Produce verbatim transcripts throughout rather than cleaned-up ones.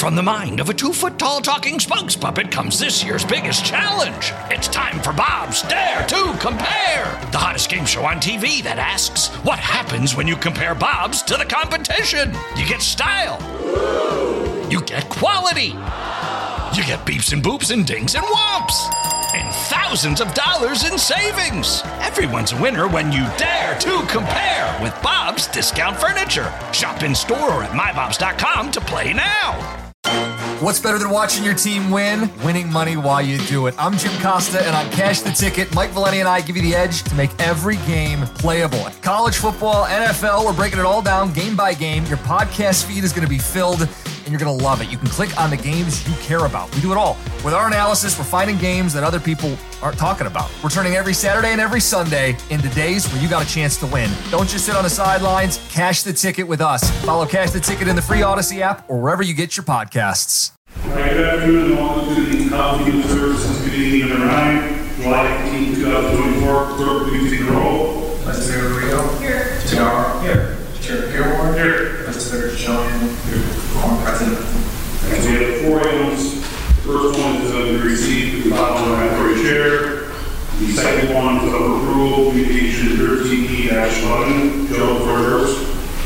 From the mind of a two-foot-tall talking spokes puppet comes this year's biggest challenge. It's time for Bob's Dare to Compare, the hottest game show on T V that asks, what happens when you compare Bobs to the competition? You get style. You get quality. You get beeps and boops and dings and whomps. And thousands of dollars in savings. Everyone's a winner when you dare to compare with Bob's Discount Furniture. Shop in store or at my bobs dot com to play now. What's better than watching your team win? Winning money while you do it. I'm Jim Costa, and on Cash the Ticket, Mike Valenti and I give you the edge to make every game playable. College football, N F L, we're breaking it all down game by game. Your podcast feed is going to be filled, and you're going to love it. You can click on the games you care about. We do it all. With our analysis, we're finding games that other people aren't talking about. We're turning every Saturday and every Sunday into days where you got a chance to win. Don't just sit on the sidelines. Cash the Ticket with us. Follow Cash the Ticket in the free Odyssey app or wherever you get your podcasts. All right, good afternoon and welcome to the College Youth Services Committee number nine, July eighteenth, twenty twenty-four. Clerk, please take the roll. Vice Mayor Rio. Here. Tiara. Here. Chair Gilmore. Here. Vice Mayor Joanne. Here. Former President. And we have four items. The first one is to receive the following regulatory chair. The second one is of approval, communication thirteen E eleven. Joe, floor yours.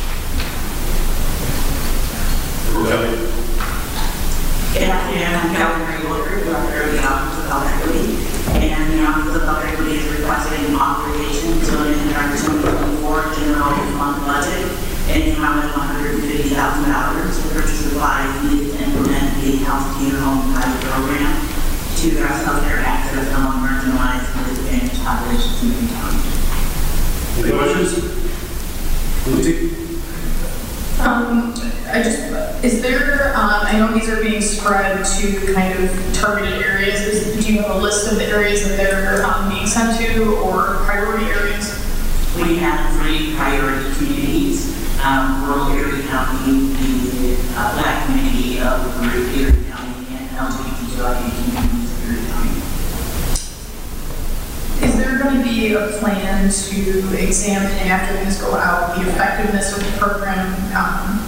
Good afternoon, I'm Calvin Greenwalker, Director of the Office of Health Equity, and the Office of Health Equity is requesting authorization to amend our twenty twenty-four general fund budget in the amount of one hundred fifty thousand dollars to purchase supplies needed to implement the Health Care Home Pilot Program to address healthcare access among marginalized and disadvantaged populations in the county. Any questions? Um, I just, is there, um, I know these are being spread to kind of targeted areas. Is, do you have a list of the areas that they're um, being sent to or priority areas? We have three priority communities, um, rural Erie County, the uh, Black community of Erie County, and L G B T Q I communities of Erie County. Is there going to be a plan to examine after things go out the effectiveness of the program? Um,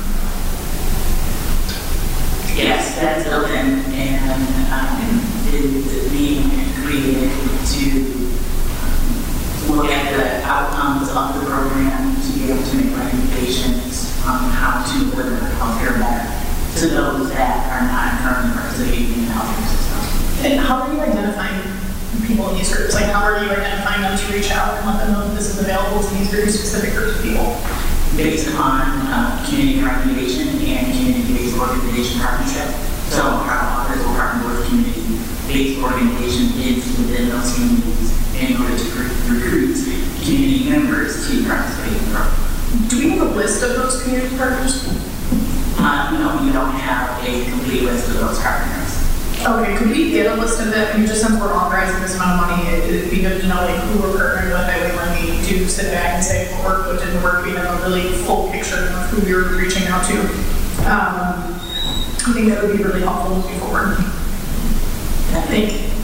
Yes, that's open and um, is being created to um, look at the outcomes of the program to be able to make recommendations on how to deliver healthcare better to those that are not currently participating in the healthcare system. and how are you identifying people in these groups? Like, how are you identifying them to reach out and let them know that this is available to these very specific groups of people? Based upon uh, community recommendation and community-based organization partnership. So our office will partner with community-based organization is within those communities in order to recruit community members to participate in the program. Do we have a list of those community partners? Uh, no, we don't have a complete list of those partners. Okay, could we get a list of that? I mean, just since we're authorizing this amount of money, it, it'd be good to know like who we're partnering with. That way, when we do sit back and say what worked, what didn't work, we have a really full picture of who we were reaching out to. Um, I think that would be really helpful moving forward. Thank you.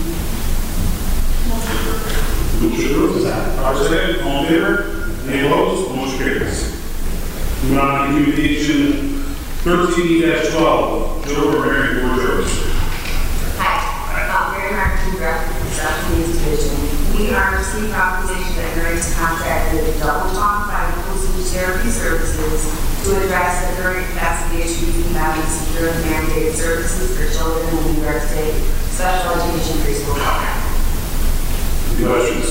Motion approved. Second. All in favor? Any opposed? Motion carries. Moving on to communication thirteen E twelve. Joe Mary, board yours. Hi, uh, Mary Martin, Director of the South News Division. We are receiving authorization that Mary to contract with Double Talk by Inclusive Therapy Services to address the current capacity issues we have in secure and mandated services for children in the New York State Special Education Preschool Program. Any questions?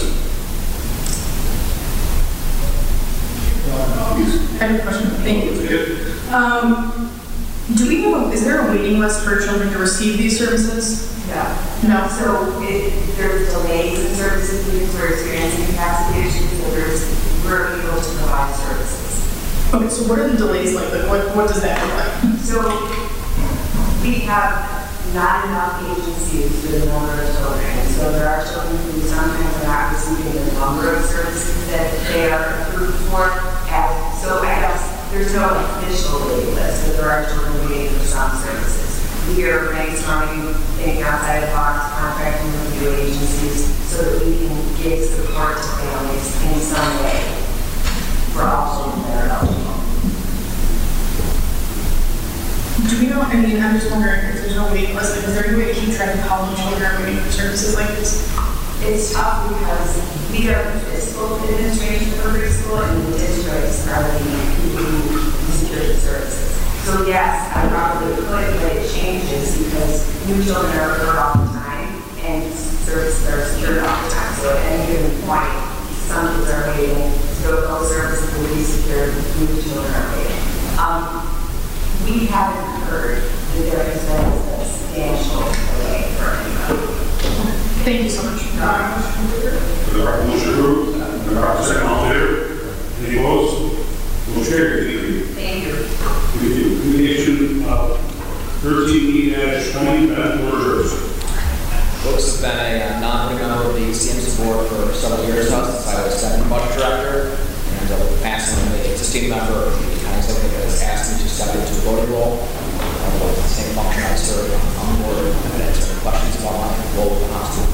I have a question. Thank you. Um, do we have a, is there a waiting list for children to receive these services? No. No. So it, there's delays in services because we're experiencing capacity issues, so there's, we're able to provide services. Okay, so what are the delays like? Like what, what does that look like? So we have not enough agencies for the number of children. So there are children who sometimes are not receiving the number of services that they are approved for. As, so I guess there's no official waiting list, but there are children waiting for some services. We are brainstorming, thinking outside the box, contracting with new agencies so that we can give support to families in some way for all children that are eligible. Do Do we know, I mean, I'm just wondering if there's no waiting list, like, is there any way to keep track of how many children are waiting for services like this? It's tough because we are the fiscal administration for preschool and the districts are the security services. So yes, I probably could, but it changes because new children are referred all the time and services are secured all the time. So at any given point, some kids are waiting, so those services will be secured, new children are waiting. Um, we haven't heard that there has been a substantial delay for anybody. Thank you so much. For the record, motion approved. The proper second, all in favor? Any opposed? Motion carried. Thank you. Thank you. Communication uh, thirteen E twenty, Beth Rogers. Brooks has been a uh, non-voting member of the C M C board for several years now, since I was second budget director, and over the past one, the existing member of the county executive has asked me to step into a voting role. Uh, with the same function I serve on the board, and answer any questions about my role with the hospital.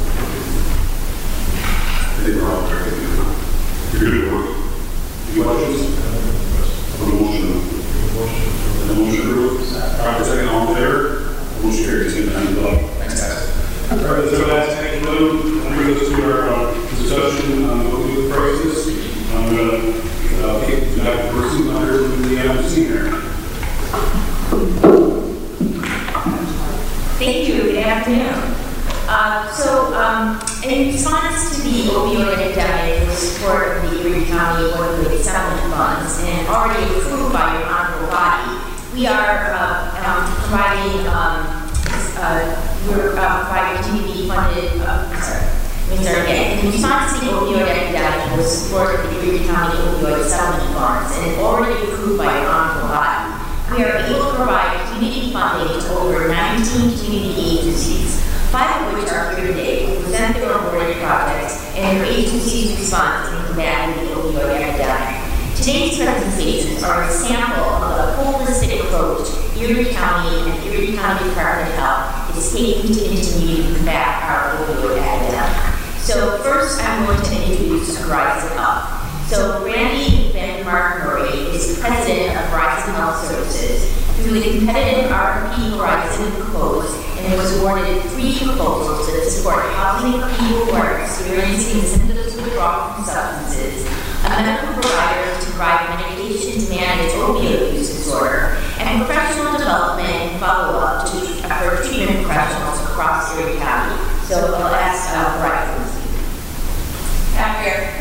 I think we're all very good. You're good at work. Any questions? For the motion. The motion approved. Proper second, all in favor? Motion carries. Same time as well. Thanks, guys. All right, so that's next one. That brings us to our uh, discussion on the opioid crisis. I'm going to uh, kick it back to the person under the uh, senior. Thank you. Good afternoon. Uh, so, um, in response to the opioid epidemic, with support of the Erie County Opioid Settlement Funds and already approved by your honorable body, we are uh, um, providing um, uh, we're uh, providing community funded. Uh, sorry, let me start again. In response to the opioid epidemic, with support of the Erie County Opioid Settlement Funds and already approved by your honorable body, we are able to provide community funding to over nineteen community agencies, five of which are here today, who present their awarded projects and their agencies' response in combating the opioid epidemic. Today's presentations are a sample of the holistic approach Erie County and Erie County Department of Health is taking to continue to combat our opioid epidemic. So first, I'm going to introduce Horizon Health. So Randy Van Mark Murray is the president of Horizon Health Services. Through the competitive R F P Horizon proposed and was awarded three proposals that support housing for people who are experiencing symptoms of withdrawal from substances, a medical provider to provide medication to manage opioid use disorder, and professional development and follow-up to for treatment professionals across Erie County. So I'll ask uh, Horizon. Back here.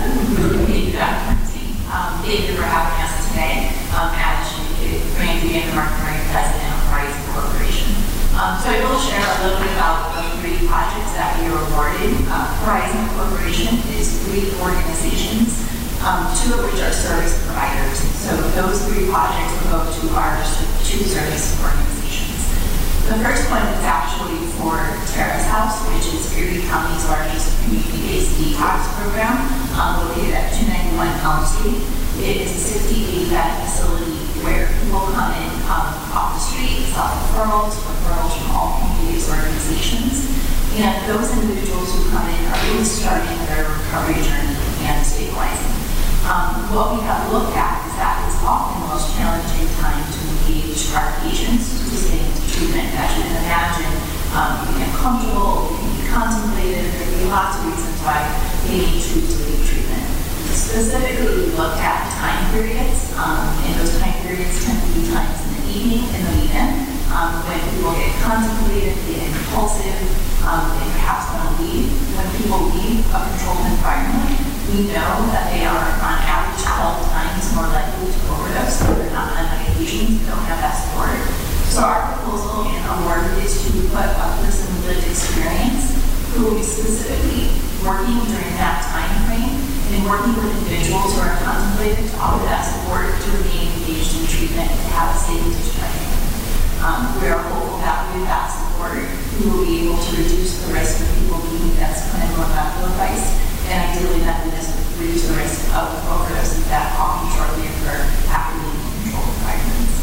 Um, thank you for having us today. Um, as you Randy Van Mark Murray, president of Horizon Corporation. Um, so I will share a little bit about the three projects that we were awarded. Uh, Horizon Corporation is three organizations, um, two of which are service providers. So those three projects will go to our two service organizations. The first one is actually for Terrace House, which is Erie County's largest community-based detox program, um, located at two ninety-one Elm Street. It is a sixty-eight bed facility where people come in um, off the street, self-referrals, referrals from all community organizations. And those individuals who come in are really starting their recovery journey and stabilizing. Um, what we have looked at is that it's often the most challenging time to engage our patients to stay into treatment. As you can imagine, um, you can get comfortable, you can be contemplative, there can be lots of reasons why they need to leave treatment. Specifically, we looked at time periods, um, and those time periods tend to be times in the evening and the weekend, um, when people get contemplative, get impulsive, um, and perhaps want to leave. When people leave a controlled environment, we know that they are on average twelve times more likely to overdose. They're not on medications, they don't have that support. So our proposal and award is to put a person with lived experience who will be specifically working during that time frame and working with individuals who are contemplating to offer that support to remain engaged in treatment and have a safe discharge. Um, we are hopeful that with that support, we will be able to reduce the risk of people needing that clinical and medical advice, and ideally that will reduce the risk of overdoses that often shortly occur after being in controlled environments.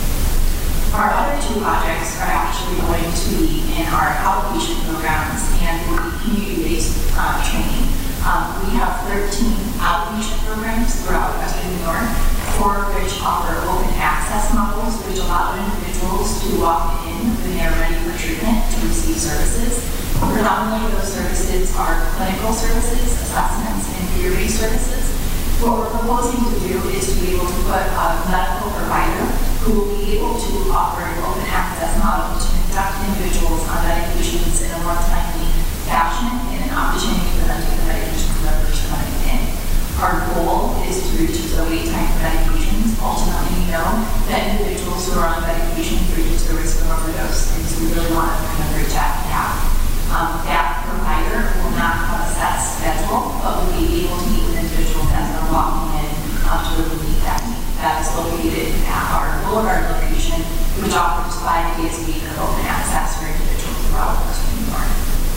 Our other two projects are actually going to be in our outpatient programs and will be community-based uh, training. Um, we have thirteen outpatient programs throughout Western New York, four of which offer open access models, which allow individuals individuals to walk in when they're ready for treatment to receive services. Predominantly, those services are clinical services, assessments, and peer-based services. What we're proposing to do is to be able to put a medical provider who will be able to offer an open access model to conduct individuals on medications in a more timely fashion and an opportunity for them to get the medications wherever they're coming in. Our goal is to reduce the wait time for medications. Ultimately, we know that individuals who are on medication reduce the risk of overdose, and so we really want to kind of bridge that gap. Um, that provider will not have a set schedule, but will be able to meet with individuals as they're walking in um, to really meet that need. That is located at our Boulevard location, which offers five days a week of open access for individuals throughout Western New York.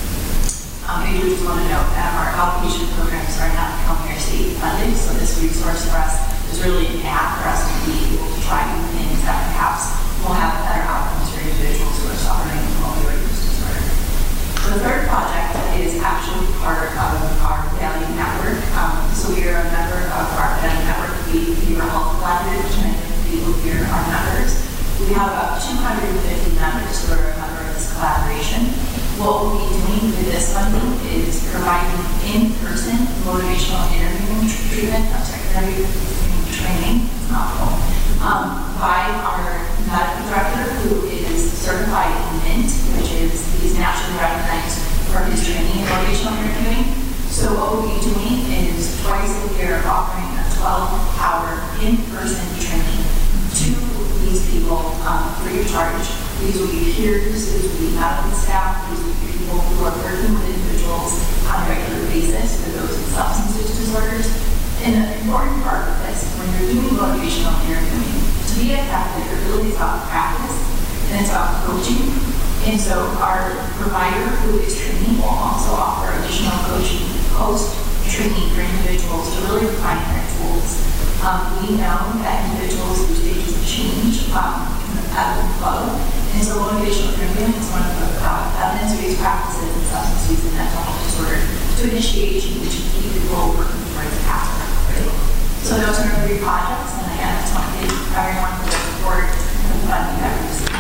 Um, I do just want to note that our outpatient programs are not healthcare state funded, so this resource for us is really an app for us to be able to try new things that perhaps will have better outcomes for individuals who are suffering from opioid use disorder. The third project is actually part of our Valley Network. Um, so we are a member of our Valley Network, the Behavioral Health Collaborative, which many of the people here are members. We have about two hundred fifty members who are a member of this collaboration. What we'll be doing with this funding is providing in-person motivational interviewing treatment, I'm sorry, interviewing training, it's not full, um, by our medical director, who is certified in MINT, which is he's nationally recognized for his training in motivational interviewing. So what we'll be doing is twice a year offering a twelve hour in-person training to these people um, free of charge. These will be peers, these will be medical staff, these will be people who are working with individuals on a regular basis for those with substance use disorders. And the important part of this, when you're doing motivational interviewing, to be effective, it really is about practice and it's about coaching. And so our provider who is training will also offer additional coaching post-training for individuals to really refine their tools. Um, we know that individuals through stages of change um, can ebb and flow. And so motivational interviewing is one of the uh, evidence-based practices in substance use and mental health disorder to initiate change and keep people working towards a path to recovery. So those are our three projects, and again, I just want to thank everyone for the support and the funding that we received.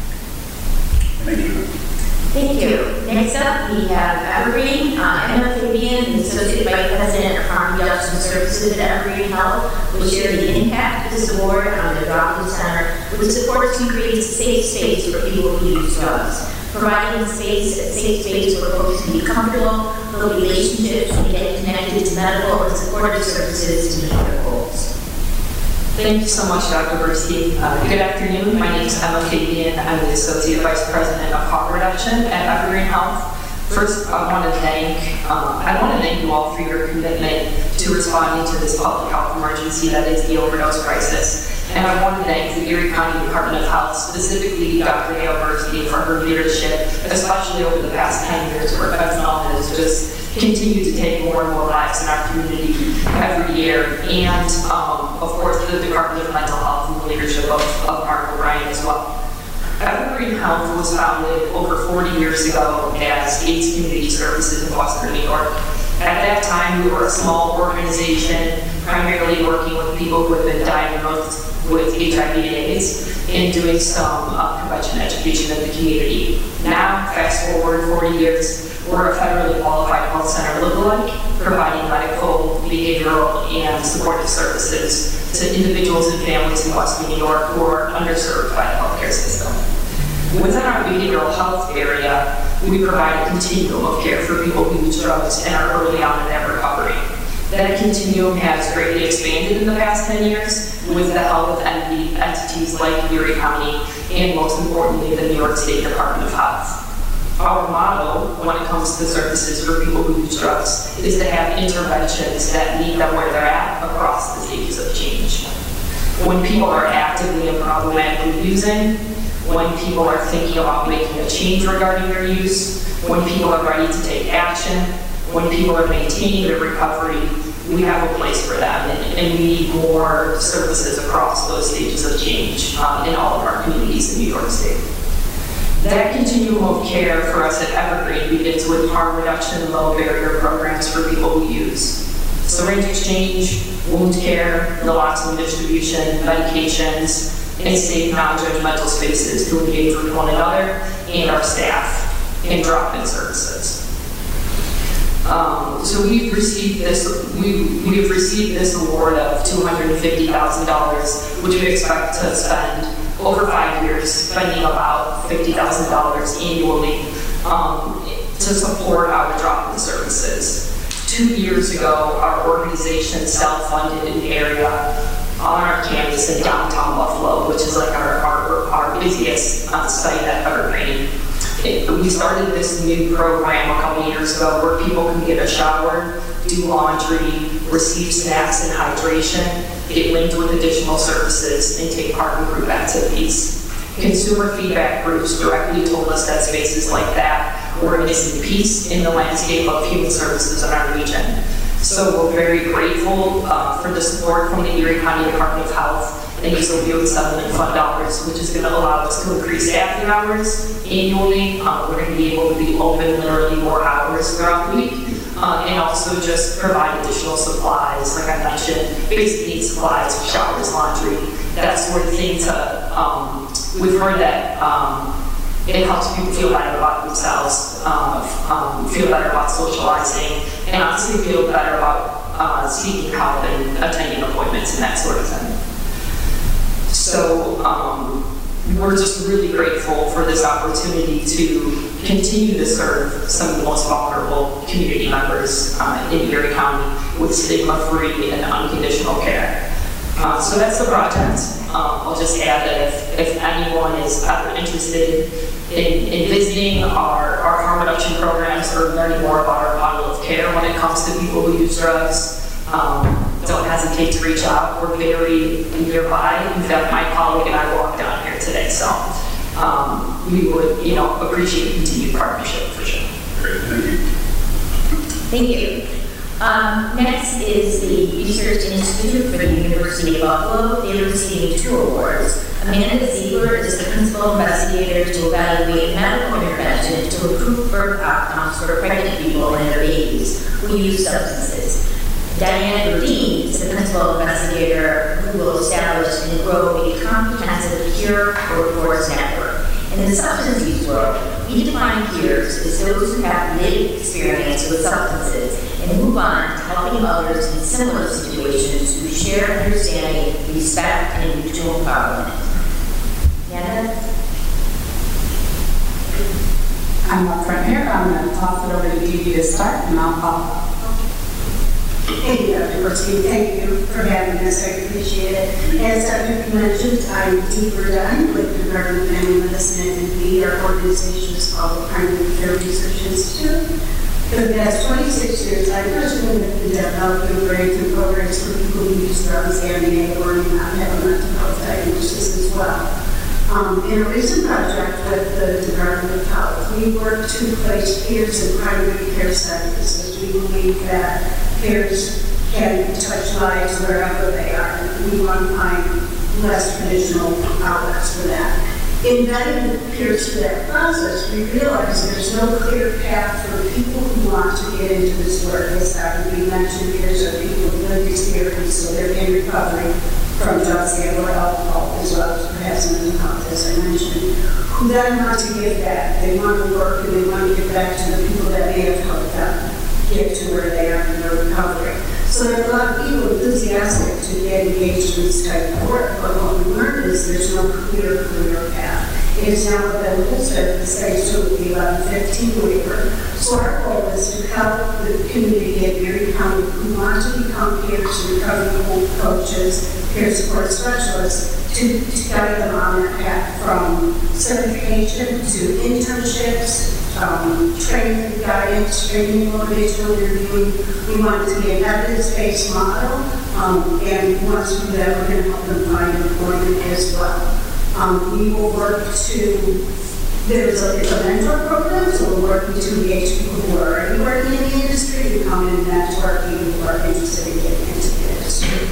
Thank you. Thank you. Next up, we have Evergreen. Uh, Emma Fabian, the Associate Vice President of Harm Reduction Services at Evergreen Health, will share the impact of this award on the Joplin Center, which supports and creates a safe space for people who use drugs. Providing a space, a safe space where folks can be comfortable, build relationships, and get connected to medical and supportive services to meet their goals. Thank you so much, Doctor Bursky. Uh, good afternoon. My name is Emma Fabian. I'm the Associate Vice President of Harm Reduction at Evergreen Health. First, I want to thank um, I want to thank you all for your commitment to responding to this public health emergency that is the overdose crisis. And I want to thank the Erie County Department of Health, specifically Doctor Dale Bursky, for her leadership, especially over the past ten years, where fentanyl has just continued to take more and more lives in our community every year. And, um, of course, the Department of Mental Health and the leadership of, of Mark O'Brien as well. Evergreen Health was founded over forty years ago as AIDS Community Services in Western New York. At that time, we were a small organization, primarily working with people who had been diagnosed with H I V and AIDS and doing some uh, prevention education in the community. Now, fast forward forty years, we're a federally qualified health center lookalike, providing medical, behavioral, and supportive services to individuals and families in Western New York who are underserved by the healthcare system. Within our behavioral health area, we provide a continuum of care for people who use drugs and are early on in their recovery. That continuum has greatly expanded in the past ten years with the help of entities like Erie County and, most importantly, the New York State Department of Health. Our motto when it comes to services for people who use drugs is to have interventions that meet them where they're at across the stages of change. When people are actively and problematically using, when people are thinking about making a change regarding their use, when people are ready to take action, when people are maintaining their recovery, we have a place for them, and, and we need more services across those stages of change um, in all of our communities in New York State. That continuum of care for us at Evergreen begins with harm reduction and low barrier programs for people who use. Syringe exchange, wound care, naloxone distribution, medications, and safe, non-judgmental spaces to engage with one another and our staff in drop-in services. Um, so we've received this, we, we've received this award of two hundred fifty thousand dollars, which we expect to spend over five years, spending about fifty thousand dollars annually um, to support our drop-in services. Two years ago, our organization self-funded an area on our campus in downtown Buffalo, which is like our, our, our busiest uh, site at Evergreen. It, we started this new program a couple years ago where people can get a shower, do laundry, receive snacks and hydration, get linked with additional services, and take part in group activities. Consumer feedback groups directly told us that spaces like that were a missing piece in the landscape of human services in our region. So we're very grateful uh, for the support from the Erie County Department of Health and use opioid settlement fund dollars, which is going to allow us to increase staffing hours annually. Uh, we're going to be able to be open literally more hours throughout the week, uh, and also just provide additional supplies, like I mentioned, basic needs supplies, showers, laundry, that sort of thing. To um, we've heard that um, it helps people feel better about themselves, um, um, feel better about socializing, and honestly feel better about uh, seeking help and attending appointments and that sort of thing. So um, we're just really grateful for this opportunity to continue to serve some of the most vulnerable community members uh, in Erie County with stigma-free and unconditional care. Uh, so that's the project. Um, I'll just add that if, if anyone is ever interested in, in visiting our, our harm reduction programs or learning more about our model of care when it comes to people who use drugs, um, don't hesitate to reach out. We're very nearby. In fact, my colleague and I walked down here today, so um, we would, you know, appreciate continued partnership for sure. Great, thank you. Thank you. Um, next is the Research Institute for the University of Buffalo. They are receiving two awards. Amanda Ziegler is the principal investigator to evaluate medical intervention to improve birth outcomes for pregnant people and their babies who use substances. Diane Rodin is the principal investigator who will establish and grow a comprehensive peer workforce network. In the substance use world, we define peers as those who have lived experience with substances and move on to helping others in similar situations who share understanding, respect, and mutual empowerment. Yana? I'm up front here. I'm going to toss it over to Dee Dee to start, and I'll follow. Thank you, Doctor Gorski. Thank you for having us. I appreciate it. As Doctor mentioned, I'm Dee Verdun with the Department of Family Medicine, and we, our organization is called the Primary Care Research Institute. For the past twenty-six years, I've personally been developing breakthrough programs for people who use drugs and or not have a mental health diagnosis as well. Um, in a recent project with the Department of Health, we worked to place peers in primary care settings, as we believe that peers can touch lives wherever they are. We want to find less traditional outlets for that. In guiding peers through that process, we realized there's no clear path for people who want to get into this work. As Doctor B mentioned, peers are people with lived experience, so they're in recovery from drugs and or alcohol, as well as perhaps mental health, as I mentioned, who then want to give back. They want to work and they want to give back to the people that may have helped them get to where they are in their recovery. So there are a lot of people enthusiastic to get engaged in this type of work, but what we learned is there's no clear, clear path. It has now been listed the stage to the eleven fifteen waiver. So our goal is to help the community at Erie County who want to become peers and recovery coaches, peer support specialists, to, to guide them on that path from certification to internships, um, training, guidance, training, motivational interviewing. We want it to be an evidence-based model, um, and once we do that, we're going to help them find employment as well. Um, we will work to, there's a, it's a mentor program, so we're working to engage people who are already working in the industry to come in and network people who are interested in getting into the industry.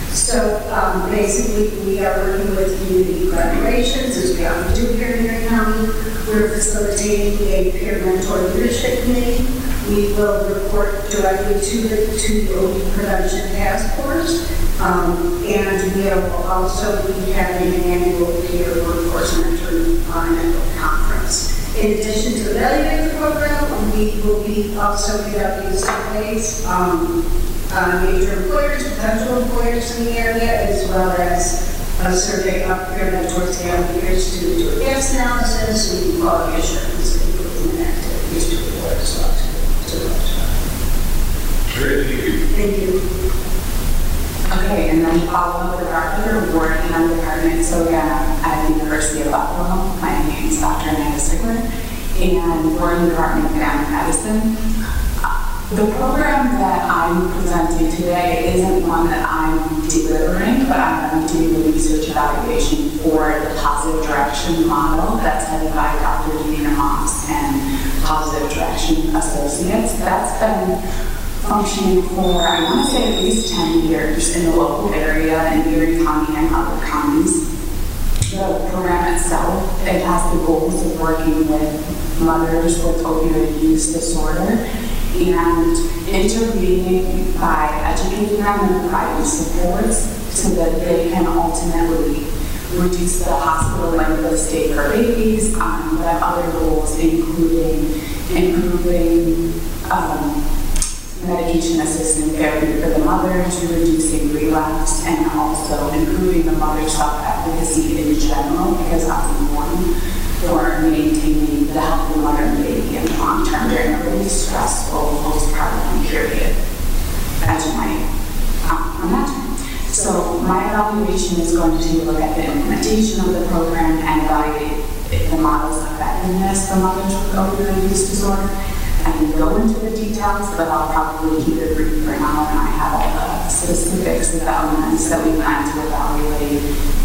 So um, basically, we are working with community collaborations, as we often do here in Erie County. We're facilitating a peer mentor leadership committee. We will report directly to the, to the O D prevention task force. Um, and we will also be having an annual peer workforce mentoring environmental conference. In addition to evaluating the program, we will be also conducting surveys um, on major employers, potential employers in the area, as well as a survey upgraded towards the end of the years to do a gas analysis and quality assurance and improvement activities to the board as well. Great, thank you. Thank you. Okay, and then follow up with our other award in our department. So again, I'm at the University of Buffalo. My name is Doctor Amanda Sigler, and we're in the Department of Family Medicine. The program that I'm presenting today isn't one that I'm delivering, but I'm doing the research evaluation for the Positive Direction model that's headed by Doctor Davina Moss and Positive Direction Associates. That's been functioning for, I want to say, at least ten years in the local area in Erie County and other counties. The program itself, it has the goals of working with mothers with opioid use disorder and intervening by educating them and providing supports so that they can ultimately reduce the hospital length of stay for babies. Um, we have other goals, including improving um, medication-assisted therapy for the mothers, reducing relapse, and also improving the mother's self-efficacy in general, because that's important for maintaining the health of the mother and baby in the long term during a really stressful postpartum period, as you might um, imagine. So my evaluation is going to look at the implementation of the program and evaluate the model's effectiveness for mothers with opioid use disorder. I can go into the details, but I'll probably keep it brief for now, and I have all the specifics of the elements that we plan to evaluate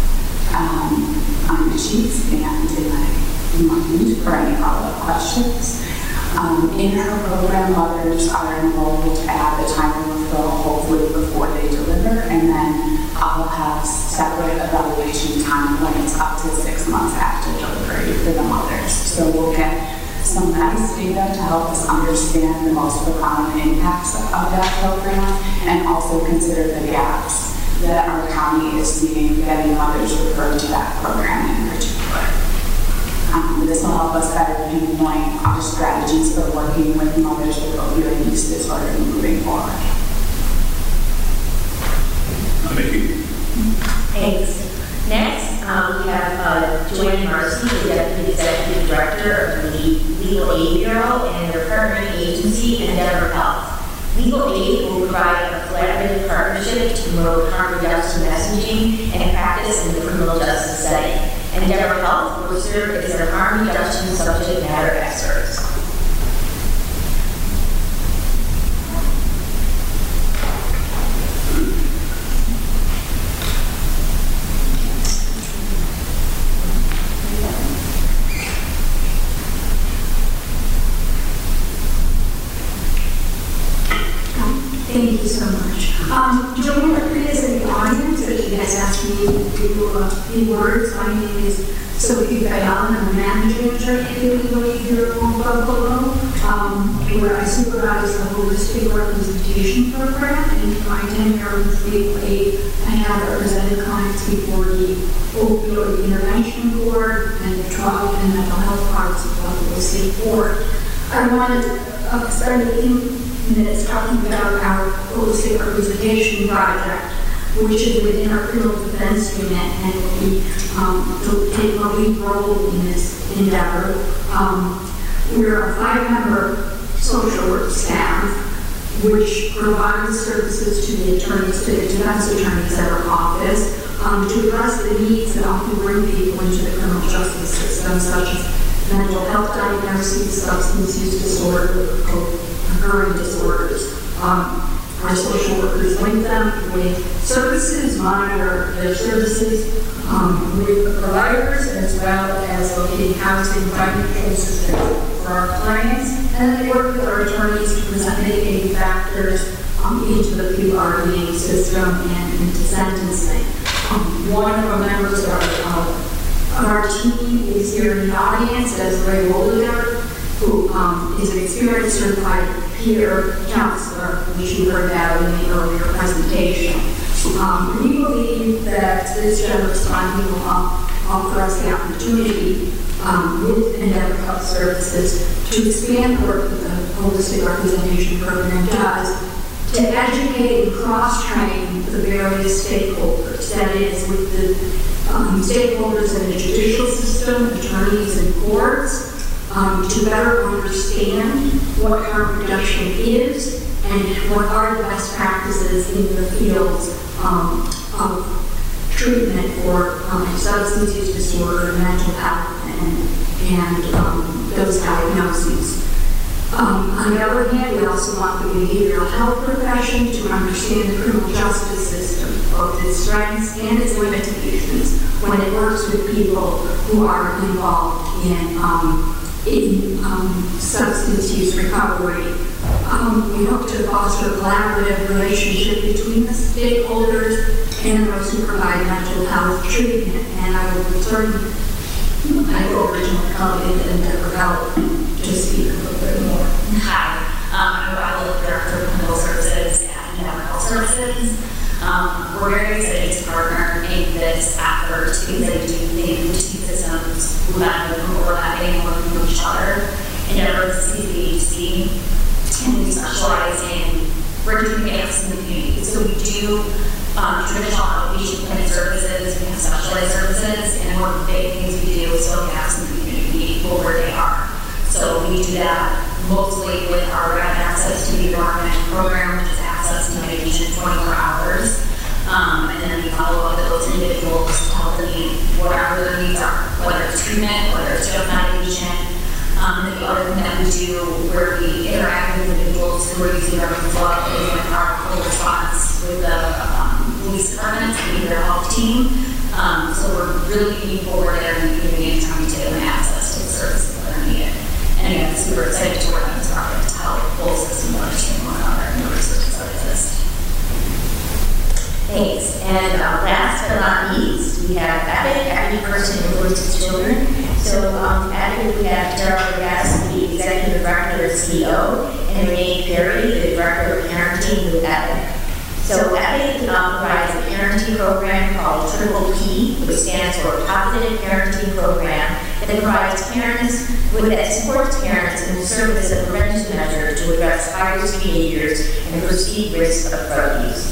um, on the sheets and in my mind for any follow-up questions. Um, in her program, mothers are enrolled at the time of referral, hopefully before they deliver, and then I'll have separate evaluation time points up to six months after delivery for the mothers. So we'll get some nice data to help us understand the most profound impacts of that program and also consider the gaps that our county is seeing getting mothers referred to that program in particular. Um, this will help us better pinpoint our strategies for working with mothers with opioid use disorder moving forward. Thank you. Thanks. Next, um, we have uh, Joanne Marcy, the Deputy Executive Director of the Legal Aid Bureau and their partnering agency, Endeavor Health. Legal Aid will provide a collaborative partnership to promote harm reduction messaging and practice in the criminal justice setting. Endeavor Health will serve as their harm reduction subject matter experts. Thank you so much. Um, Joanne Murphy is in the audience, so she has asked me to do a few words. My name is Sophie Fayal, and I'm a managing attorney at the Legal Aid Bureau in Buffalo, um, where I supervise the holistic representation program. And in my tenure with Legal Aid, I have represented clients before the Opioid Intervention Board and the Trauma and Mental Health parts of Buffalo State Board. I wanted to uh, spend a few minutes talking about our holistic representation project, which is within our criminal defense unit and will be um, take a lead role in this endeavor. Um, we're a five-member social work staff which provides services to the attorneys, to the defense attorneys at our office um, to address the needs that often bring people into the criminal justice system, such as mental health diagnoses, substance use disorder, recurring disorders. Um, our social workers link them with services, monitor their services um, with the providers, as well as locating housing, financial assistance for our clients, and then they work with our attorneys to present mitigating factors um, into the P R D system and into sentencing. Um, one of our members of our, uh, of our team is here in the audience as Ray Wolliger, who um, is an experienced certified peer counselor, which you heard about in the earlier presentation. Um, we believe that this generous funding will offer us the opportunity um, with Endeavor Health Services to expand the work that the Holistic Representation Program does to educate and cross-train the various stakeholders, that is, with the um, stakeholders in the judicial system, attorneys and courts, um, to better understand what harm reduction is and what are the best practices in the fields um, of treatment for um, substance use disorder, mental health, and, and um, those diagnoses. Um, on the other hand, we also want the behavioral health profession to understand the criminal justice system, both its strengths and its limitations, when it works with people who are involved in, um, in um, substance use recovery. Um, we hope to foster a collaborative relationship between the stakeholders and those who provide mental health treatment. And I will return my original colleague at Endeavor Health to speak a little bit more. Hi, um, I'm Violet, Director of Clinical Services at Endeavor Health Services. Um, we're very excited to partner in this effort because I do think the two systems who benefit from overlapping and working with each other. Endeavor is a C C H C, and we specialize in bridging gaps in the community. So we do um, traditional outpatient clinic services, we have specialized services, and one of the big things we do is fill gaps in the community people where they are. So we do that mostly with our rapid access to the environment program, which is access to medication twenty-four hours. Um, and then we follow up with those individuals to help them meet whatever their needs are, whether it's treatment, whether it's just medication. Um, and the other thing that we do where we interact with individuals who are using drugs as well is with our full response with the um, police department, behavioral health team. Um, so we're really leaning forward there in the community and trying to give them access to the services that are needed. And again, super excited to work on this project to help both systems understand one another and the resources that exist. Thanks. And uh, last but not least, we have Epic, Equity First and Influences Children. So um, Epic, we have Tara Gass, the Executive Director and C E O, and Renee Perry, the Director of Parenting with Epic. So Epic um, provides a parenting program called Triple P, which stands for Positive Parenting Program, that provides parents with that supports parents and will serve as a prevention measure to address high-risk behaviors and perceived risks of drug use.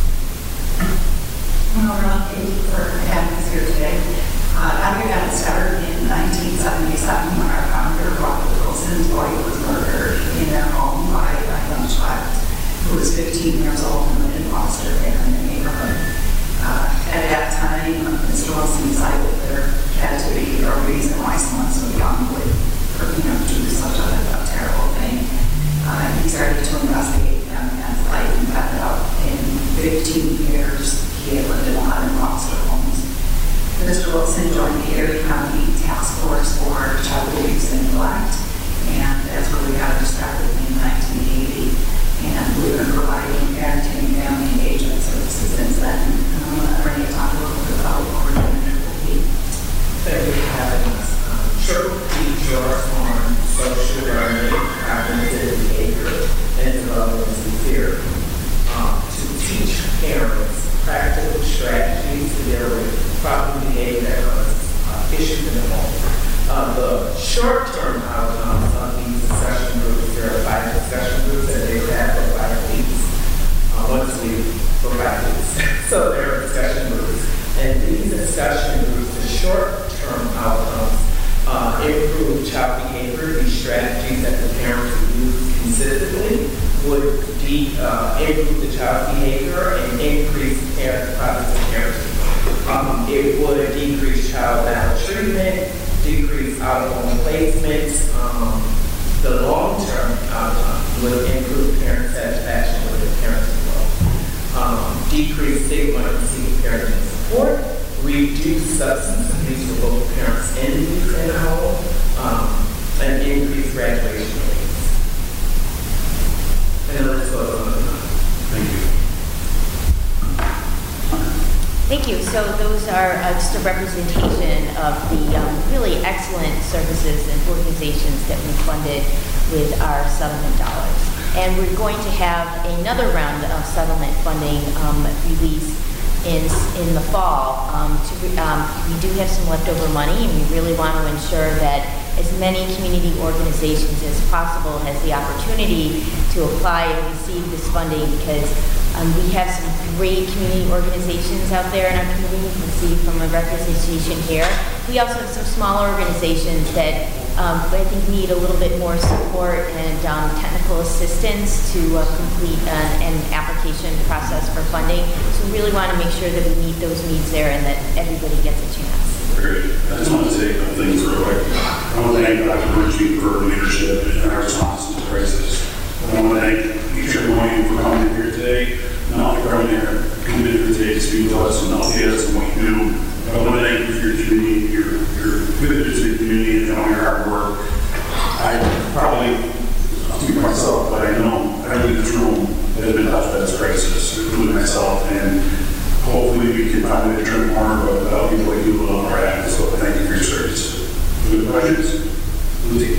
Nora, thank you for having us here today. Uh, Epic got started in nineteen seventy-seven when our founder, Robert Wilson's boy, was murdered in their home by a young child who was fifteen years old and lived in foster care in the neighborhood. Uh, at that time, Mister Wilson decided that there had to be a reason why someone so young would you know, do such a, a terrible thing. Uh, he started to investigate them and life and found out in fifteen years he had lived in eleven foster homes. Mister Wilson joined the Erie County Task Force for Child Abuse and Neglect, and that's where we got our start in nineteen eighty. And we've been providing parenting and family engagement services since then. And I'm going to let Renee talk a little bit about what we're doing at Triple P. Thank you for having us. Um, Triple P draws on social learning, cognitive behavior, and developmental theory um, to teach parents practical strategies to deal with problem behavior that causes uh, issues in the home. Uh, the short-term outcomes of these discussion groups, there are five discussion groups that they have for five weeks. Uh, once we for five weeks. So there are discussion groups. And these discussion groups, the short-term outcomes, uh, improve child behavior. These strategies that the parents use consistently would de- uh, improve the child's behavior and increase parent positive parenting. Um, it would decrease child maltreatment, decrease out-of-home placements. Um, the long-term outcome would improve parent satisfaction with the parents as well. Um, decrease stigma and seeking parenting support, reduce substance abuse for both parents and the youth in the home, um, and increase graduation rates. And let's go on. Thank you. Thank you. So those are uh, just a representation of the um, really excellent services and organizations that we funded with our settlement dollars. And we're going to have another round of settlement funding um, release in in the fall. Um, to, um, we do have some leftover money, and we really want to ensure that as many community organizations as possible has the opportunity to apply and receive this funding, because um, we have some great community organizations out there in our community. You can see from a representation here. We also have some smaller organizations that um, I think need a little bit more support and um, technical assistance to uh, complete an, an application process for funding. So we really want to make sure that we meet those needs there and that everybody gets a chance. Great. I just want to say a couple things real quick. I want to thank Doctor Bernstein for her leadership in our response to the crisis. I want to thank each and every one of you for coming here today, not for coming here, committed here today to speak to us and update us on what you do. I want to thank you for your community, your, your commitment to the community, and all your hard work. I probably, I'll speak for myself, but I know everybody in this room has been touched by this crisis, including myself, and hopefully we can find a way to turn the corner, but that'll be the way to do it on our end. So thank you for your service. Any questions? Lucy?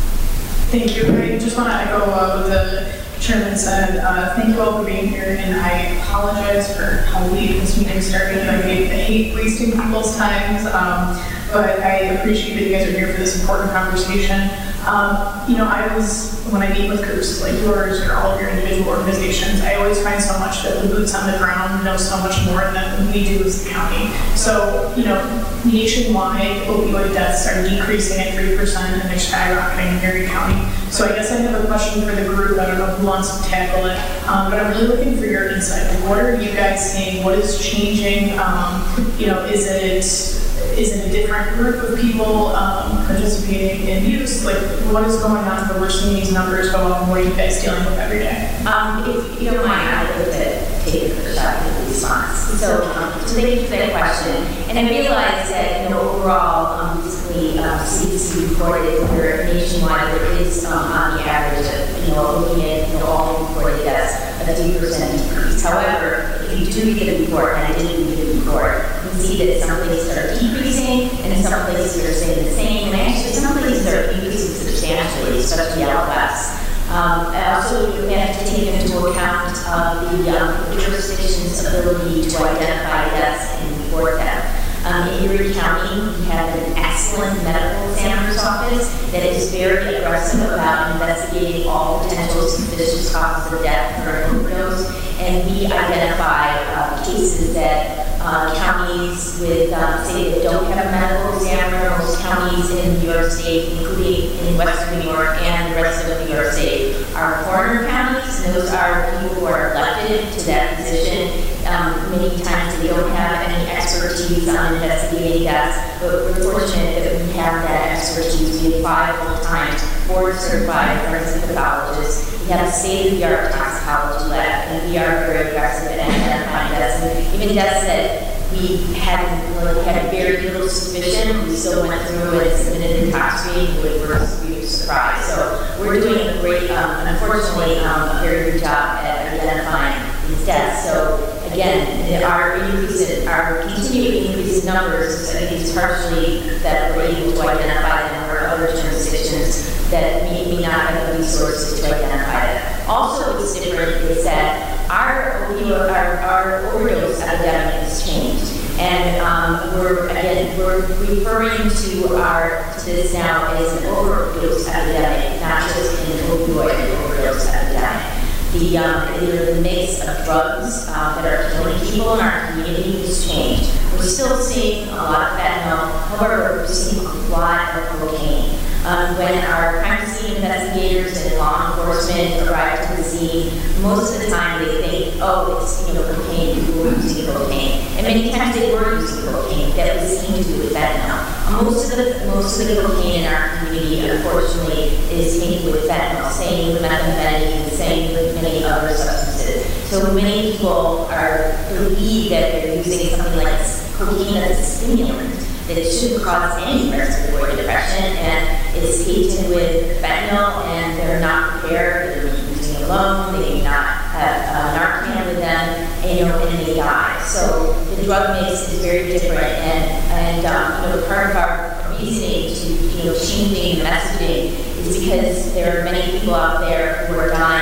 Thank you. I just want to echo uh, what the chairman said. Uh, thank you all for being here, and I apologize for how late this meeting started. I hate, I hate wasting people's times, um, but I appreciate that you guys are here for this important conversation. Um, you know, I was, when I meet with groups like yours or all of your individual organizations, I always find so much that the boots on the ground know so much more than we do as the county. So, you know, nationwide opioid deaths are decreasing at three percent and they're skyrocketing in Erie County. So I guess I have a question for the group. I don't know who wants to tackle it, um, but I'm really looking for your insight. Like, what are you guys seeing? What is changing? Um, you know, is it is it a different group of people um, participating in use? Like, what is going on that we're seeing these numbers go up, and what are you guys dealing with every day? Um, if you don't mind, I'd like to take a shot at the response. So, um, so thank you for that question. And I realize that, you know, overall, um, recently, um, C D C reported that nationwide there is, um, on the average, of, you know, looking at, you know, all reported deaths, a three percent decrease. However, if you do get a report, and I didn't get a report, you can see that some places are decreasing, and in some places are staying the same, and actually some places are increasing substantially, especially out west. Um, also, you have to take into account uh, the um, jurisdiction's ability to identify deaths and report them. Um, in Erie County, we have an excellent medical examiner's office that is very aggressive about investigating all potential suspicious causes of death for an overdose, and we identify uh, cases that uh, counties with, um, say, that don't have a medical examiner, most counties in New York State, including in Western New York and the rest of New York State, are corner counties, and those are people who are elected to that position. Um, many times they don't have any expertise on investigating deaths, but we're fortunate that we have that expertise. We apply all the time to board-certified forensic pathologists. We have a state-of-the-art toxicology lab, and we are very aggressive at identifying deaths. And even deaths that we hadn't really had very little suspicion, we still went through and submitted the tox reading, which was we were surprised. So we're doing a great, um, unfortunately, um, a very good job at identifying these deaths. So again, our increase in, our continued increase in numbers, I think it's partially that we're able to identify them, where other jurisdictions that may, may not have the resources to identify them. Also, what's different is that our, our, our overdose epidemic has changed. And um, we're, again, we're referring to our to this now as an overdose epidemic, not just an opioid overdose epidemic. The, um, the, the mix of drugs uh, that are killing people in our community has changed. We're still seeing a lot of fentanyl, however, we're seeing a lot of cocaine. Um, when our crime scene investigators and law enforcement arrive to the scene, most of the time they think, oh, it's, you know, cocaine, people were using cocaine. And many times they were using cocaine that was seen to do with fentanyl. Most of the most of the cocaine in our community, unfortunately, is tainted with fentanyl, same with methamphetamine, same with many other substances. So many people are believe that they're using something like cocaine as a stimulant, that it shouldn't cause any respiratory depression, and it's tainted with fentanyl, and they're not prepared, they're using it alone, they may not have uh, Narcan with them, and, you know, and they die. So the drug mix is very different, and, and um, you know, part of our reasoning to, you know, changing the messaging is because there are many people out there who are dying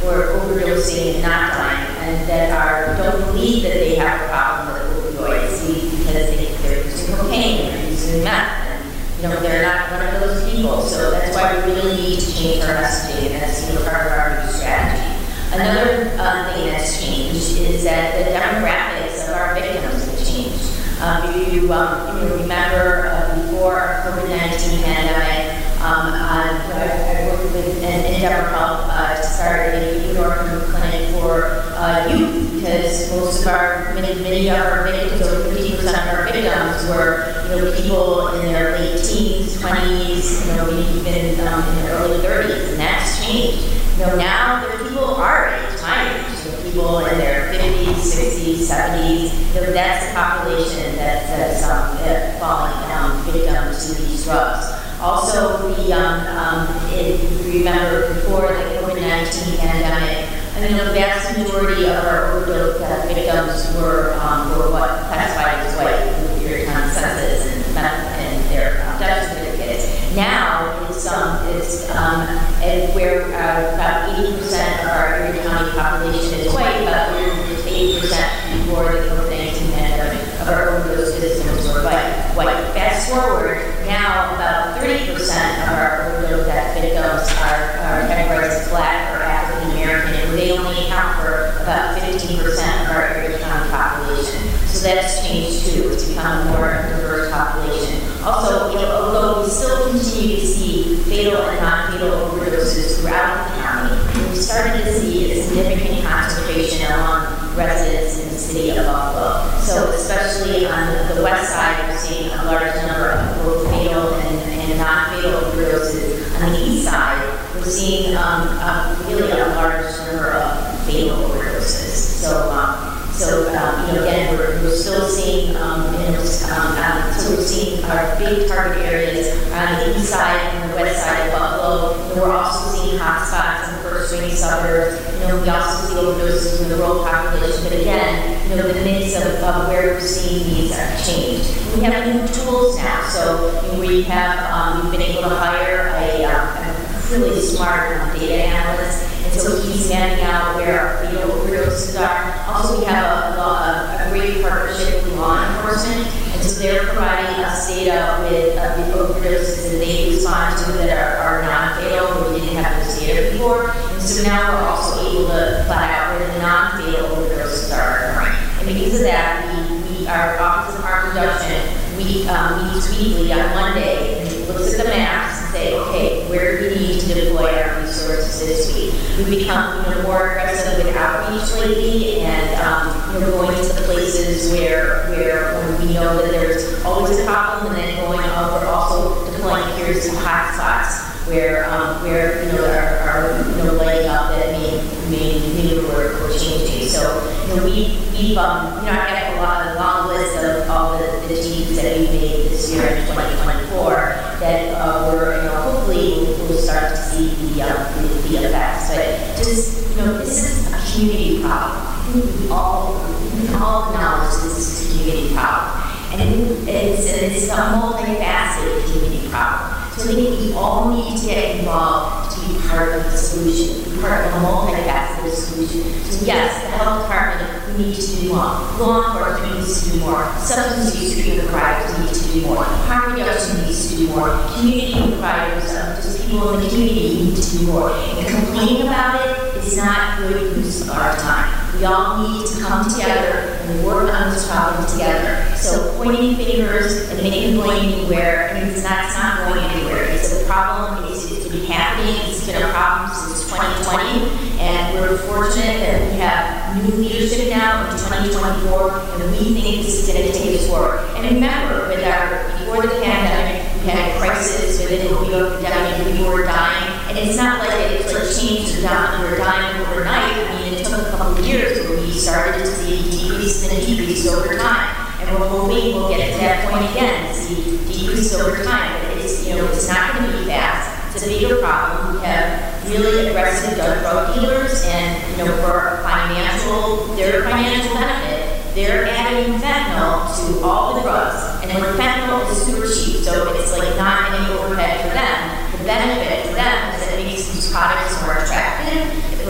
or overdosing and not dying, and that are don't believe that they have a problem with opioids because they, they're using cocaine, they're using meth, and you know they're not one of those people. So that's why we really need to change our messaging, and that's you know, part of our new strategy. Another uh, thing that's changed is that the demographics of our victims have changed. Um, if you, um, you know, remember uh, before our COVID nineteen pandemic, um, uh, I, I worked with Endeavor Health uh, to start a New York clinic for uh, youth, because most of our, many, many of our victims, over fifty percent of our victims were, you know, people in their late teens, twenties, you know, maybe even um, in their early thirties, and that's changed. You know, now there are people our age, my age, you know, people in their fifties, sixties, seventies. You know, that's the population that, that's um, that falling um, victim to these drugs. Also, the um, um, if you remember before the COVID nineteen pandemic, I mean, the vast majority of our overdose uh, victims were um, were what classified as white in the Puritan census and, and their um, death certificates. Now it's um it's um and where uh, about eighty percent of our Erie County population is white, but we're just eighty percent before the COVID nineteen pandemic of our overdose citizens were white. White. Fast forward, now about thirty percent of our overdose death victims are, are categorized as Black or African American, and they only account for about fifteen percent of our Erie County population. So that's changed too. It's become a more diverse population. Also, you know, although we still continue to see fatal and non-fatal overdoses throughout the county, we started to see a significant concentration among residents in the city of Buffalo. So especially on the west side, we're seeing a large number of both fatal and, and non-fatal overdoses. On the east side, we're seeing um, uh, really a large number of fatal overdoses. So, um, so um, you know, again, we're, we're still seeing, um, you know, um, um, so we're seeing our big target areas on the east side and the west side of Buffalo. And we're also seeing hotspots in the first ring suburbs. You know, we also see overdoses in the rural population. But again, you know, the mix of, of where we're seeing these have changed. We have new tools now. So you know, we have, um, we've been able to hire a, um, a really smart um, data analyst. And so he's mapping out where our fatal overdoses are. Also, we have a, a, a great partnership with law enforcement. And so they're providing us data with uh, the overdoses that they respond to that are, are non-fatal, but we didn't have those data before. And so now we're also able to flat out where the non-fatal overdoses are occurring. And because of that, we, we our Office of Harm Reduction, we um, meet weekly on Monday and looks at the maps and say, okay, where do we need to deploy our resources this week? We've become you know, more aggressive with outreach lately, and um, you know, going to the places where where when we know that there's always a problem, and then going over also deploying peers to hotspots where um, where you know are, are you know laying up that may may need or, or changing. So you know we we've um, you know I have a lot a long list of all the, the teams that we made this year in twenty twenty-four that uh, we're you know hopefully we'll, we'll start to see the, um, the the effects. But just you know this is a community problem. I think we all we all acknowledge this is a community problem, and it's it's a multifaceted community problem. So I think we all need to get involved to be part of the solution, be part of a multifaceted solution. So yes, the health department needs to do more. Law enforcement needs to do more. Substance use treatment providers need to do more. Harm reduction needs to do more. Community providers, um, just people in the community need to do more. And complaining about it is not good use of our time. We all need to come together and work on this problem together. So pointing fingers and making blame where I mean, it's not, it's not going anywhere. It's a problem. It's, it's been happening. It's been a problem since twenty twenty, and we're fortunate that we have new leadership now in twenty twenty-four, and we think this is going to take us forward. And remember, with our before the pandemic, we had a crisis with an opioid epidemic, and people were dying, and it's not like it sort of changed and down and we're dying overnight. I mean, it took a couple of years where we started to see decrease and a decrease over time. And we're hoping we'll get to that point again, see decrease over time. But it's, you know, it's not going to be fast. It's a bigger problem. We have really aggressive drug dealers, and, you know, for financial, their financial benefit, they're adding fentanyl to all the drugs. And when fentanyl is super cheap, so it's like not any overhead for them, the benefit for them is that it makes these products more attractive. It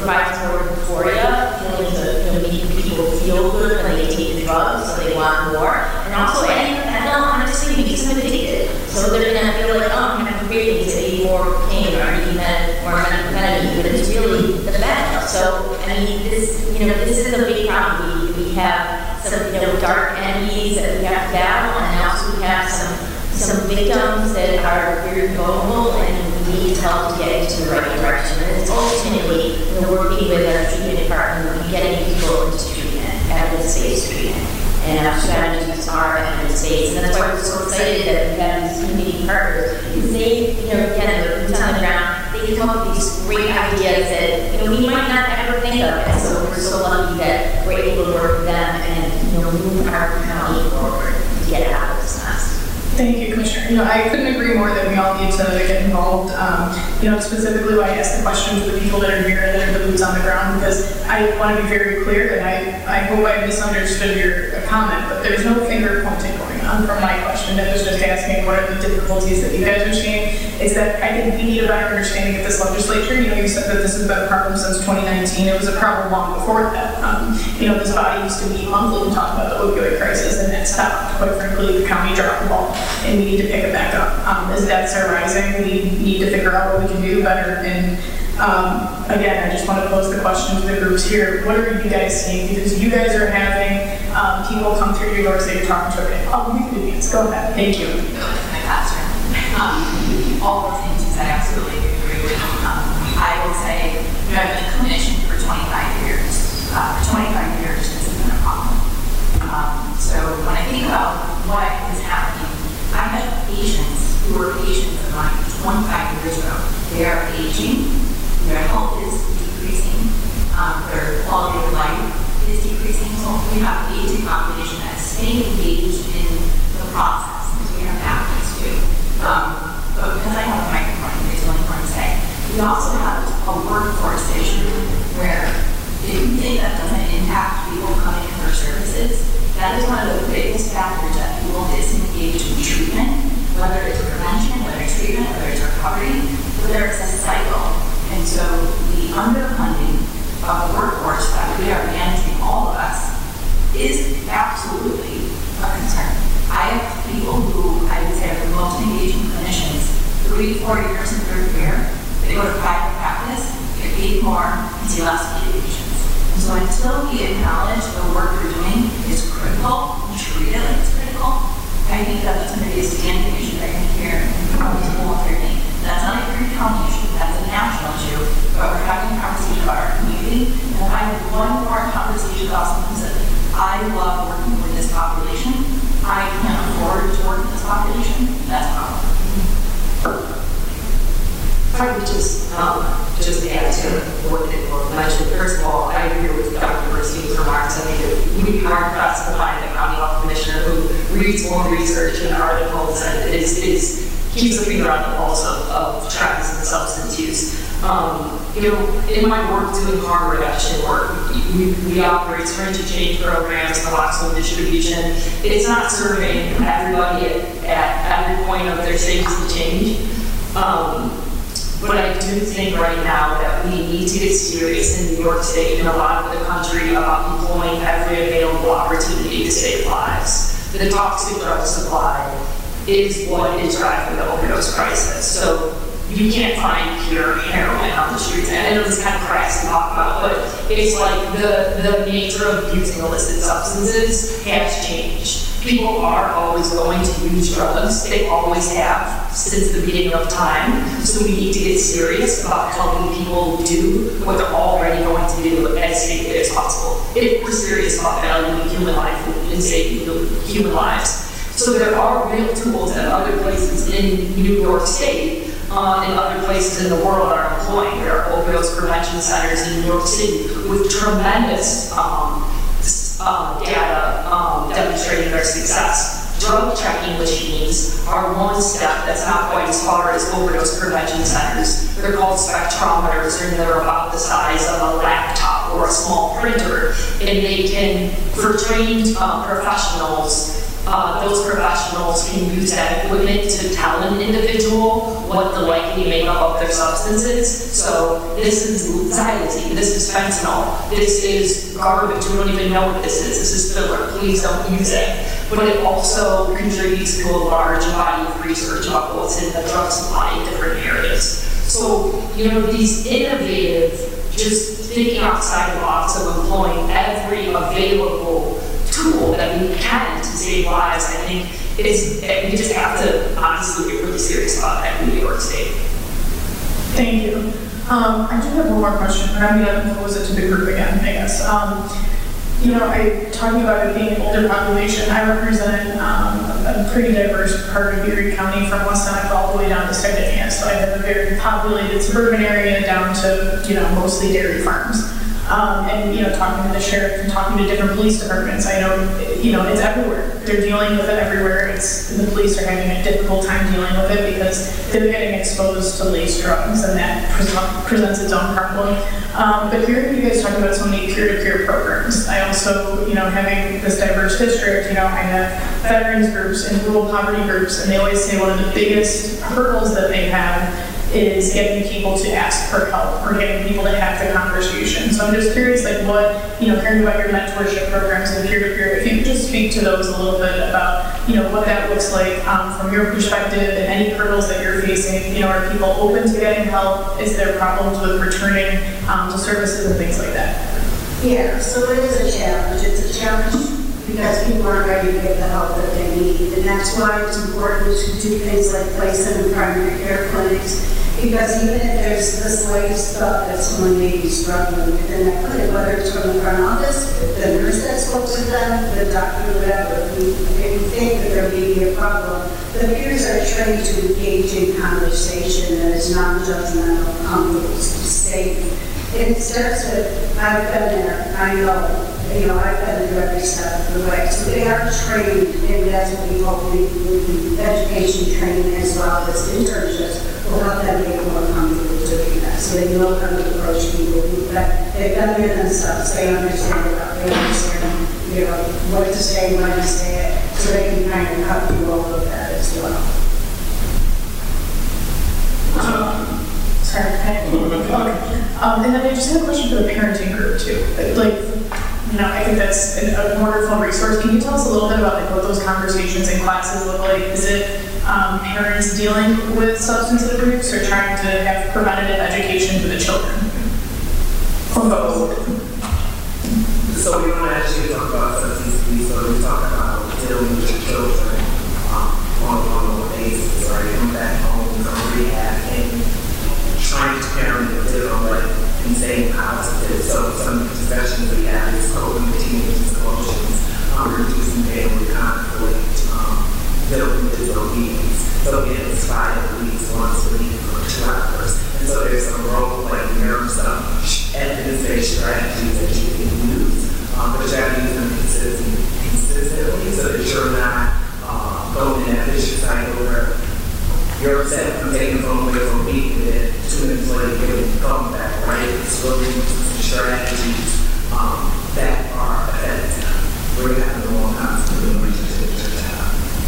provides more euphoria, feelings of, you know, making people feel good when they take the drugs, so they want more. And also, any fentanyl, honestly, makes them addicted. So they're gonna feel like, oh, I'm having cravings to eat more cocaine or eat med or methamphetamine, but it's really the fentanyl. So, I mean, this, you know, this is a big problem. We, we have some, you know, dark enemies that we have to battle, and also we have some some victims that are very vulnerable, and we need help to get into the right direction. And it's ultimately, you know, working with our treatment department and getting people into treatment, evidence-based treatment. And our strategies are evidence-based, and that's why we're so excited that we have these community partners, because they, you know, again, they're boots on the ground, they come up with these great ideas that, you know, we might not ever think of. And so we're so lucky that we're able to work with them and, you know, move our county forward to get out of this mess. Thank you, Commissioner. You know, I couldn't agree more that we all need to get involved. Um, you know, specifically why I asked the question to the people that are here that are the boots on the ground, because I want to be very clear, and I, I hope I misunderstood your comment, but there's no finger pointing going on from my question. That was just asking what are the difficulties that you guys are seeing. Is that I think we need a better understanding of this legislature. You know, you said that this has been a problem since twenty nineteen. It was a problem long before that. Um, you know, this body used to meet monthly and talk about the opioid crisis, and it stopped. Quite frankly, the county dropped the ball, and we need to pick it back up. Um, as deaths are rising, we need to figure out what we can do better. And um, again, I just want to pose the question to the groups here. What are you guys seeing? Because you guys are having um, people come through your doors that you're talking to. Okay, oh, we can dance. Go ahead. Thank you. Um, all the things you said, I absolutely agree with. Um, I will say, you know, I've been a clinician for twenty-five years. Uh, for twenty-five years, this has been a problem. Um, so when I think about what is happening, I have patients who were patients of mine twenty-five years ago. They are aging, their health is decreasing, um, their quality of life is decreasing. So we have an aging population that is staying engaged in the process, because we have athletes too. Um, but because I have a microphone, it's really important to say, we also have a workforce issue where if you think that doesn't impact people coming in for services, that is one of the biggest factors that people disengage in treatment, whether it's prevention, whether it's treatment, whether it's recovery, whether it's a cycle. And so the underfunding of the workforce that we are managing, all of us, is absolutely a concern. I have people who I would say are the most engaging clinicians, three, four years in their career. They go to private practice, get paid more, and see less patients. And so until we acknowledge the work we're doing is critical and treat it like it's critical, I think that that's going to be a standing issue that you're going to hear in the whole thing. That's not a Erie County issue, that's a national issue, but we're having a conversation about our community. And if I have one more conversation about something that I love working with this population, I can't afford to work with this population, that's a problem. If I would just, um, just add to what they mentioned. First of all, I agree with Doctor Burstein's remarks. I think it would be hard pressed to find a county health commissioner who reads more research and articles and is, is keeps a finger on the pulse of, of trends in substance use. Um, you know, in my work doing harm reduction work, we, we operate syringe exchange programs, naloxone distribution. It's not serving everybody at, at every point of their stages of change. Um, But I do think right now that we need to get serious in New York State and a lot of the country about employing every available opportunity to save lives. The toxic drug supply is what is driving the overdose crisis. So you can't find pure heroin on the streets. And I know this kind of crass to talk about, but it's like the, the nature of using illicit substances has changed. People are always going to use drugs. They always have since the beginning of time. So we need to get serious about helping people do what they're already going to do as safely as possible. If we're serious about valuing human life and saving human lives. So there are real tools that other places in New York State uh, and other places in the world are employing. There are overdose prevention centers in New York City with tremendous um, Uh, data um, demonstrating their success. Drug checking machines are one step that's not quite as far as overdose prevention centers. They're called spectrometers, and they're about the size of a laptop or a small printer. And they can, for trained uh, professionals, uh, those professionals can use that equipment to tell an individual what the likely makeup of their substance is. So this is xylazine, this is fentanyl, this is garbage, we don't even know what this is, this is filler, please don't use it. But it also contributes to a large body of research about what's in the drug supply in different areas. So, you know, these innovative, just thinking outside the box of employing every available tool that we can to save lives, I think is, we just have to honestly get really serious about that in New York State. Thank you. Um, I do have one more question, but I'm going to pose it to the group again, I guess. Um, You know, I talking about it being an older population, I represent um, a pretty diverse part of Erie County from West Seneca all the way down to Sardinia. So I have a very populated suburban area down to, you know, mostly dairy farms. Um, and, you know, talking to the sheriff and talking to different police departments, I know, you know, it's everywhere. They're dealing with it everywhere. It's, the police are having a difficult time dealing with it because they're getting exposed to laced drugs, and that pre presents its own problem. Um, but hearing you guys talk about so many peer-to-peer programs, I also, you know, having this diverse district, you know, I have veterans groups and rural poverty groups, and they always say one of the biggest hurdles that they have is getting people to ask for help or getting people to have the conversation. So I'm just curious, like what, you know, hearing about your mentorship programs and peer-to-peer, if you could just speak to those a little bit about, you know, what that looks like um, from your perspective and any hurdles that you're facing. You know, are people open to getting help? Is there problems with returning um, to services and things like that? Yeah, so it is a challenge. It's a challenge because people aren't ready to get the help that they need. And that's why it's important to do things like place them in primary care clinics. Because even if there's this latest stuff that someone may be struggling with in that clinic, whether it's from the front office, the nurse that spoke to them, the doctor, whatever, if we, if we think that there may be a problem, the peers are trained to engage in conversation that is non-judgmental, humble, safe. It starts with, I've been there, I know, you know, I've been through every step of the way. So they are trained, and that's what we hope we do, education training as well as internships. Will help them get more comfortable doing that. So they know how to approach people who they've done it themselves. They understand it. They understand, you know, what to say, when to say it, so they can kind of cut through all of that as well. Um, sorry. Okay. Um, and then I just have a question for the parenting group too. Like, you know, I think that's a wonderful resource. Can you tell us a little bit about like what those conversations in classes look like? Is it um, parents dealing with substance abuse or trying to have preventative education for the children? Or both? So we don't actually talk about substance abuse, so we talk about dealing with the children um, on an ongoing basis, right? Come back home from rehab and trying to parent them dealing with insane positive. So some of the sessions we have is coping with teenagers' emotions, um, reducing family conflict, um, dealing with disobedience. So we have this five weeks, once a week for two hours. And so there's some role playing, there are some evidence-based strategies that you can use, um, but you have to use them consistently, consistently so that you're not uh, going in that vicious cycle where you're upset from taking the phone away from me, and then two minutes later you're getting the phone back, right? It's really some strategies um, that are effective. We're having a long time to do relationship with your child.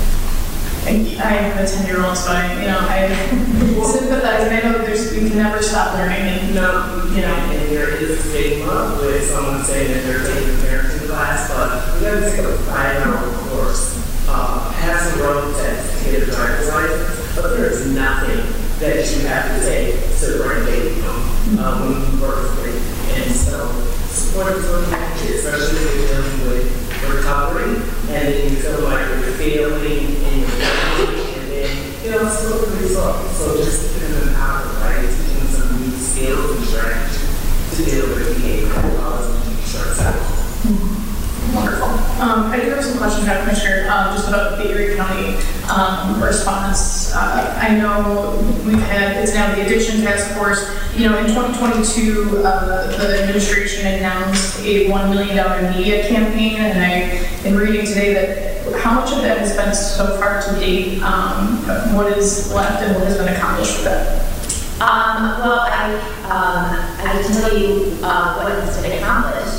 I have a ten-year-old, so I, you know, I sympathize, and I know there's, we can never stop learning, and no, you know, and there is a stigma with someone saying that they're taking a parenting class, but we gotta take a five-hour course, uh, have some road tests to get a driver's license, but there is nothing that you have to take to bring baby home um, when you birth it. And so, support is really important, especially if you're dealing with recovery, and then you feel like you're failing and you're failing, and then, you know, it's still the result. So just keeping them out, right? Teaching them some new skills and strategies to deal with behavior that causes you to short cycle. Wonderful. Um, I do have some questions, Madam Commissioner, um, just about the Erie County um, response. Uh, I know we've had, it's now the Addiction Task Force. You know, in twenty twenty-two, uh, the administration announced a one million dollar media campaign, and I've been reading today that how much of that has been so far to date, um, what is left and what has been accomplished with that? Um, well, I, um, I can tell you uh, what has been accomplished.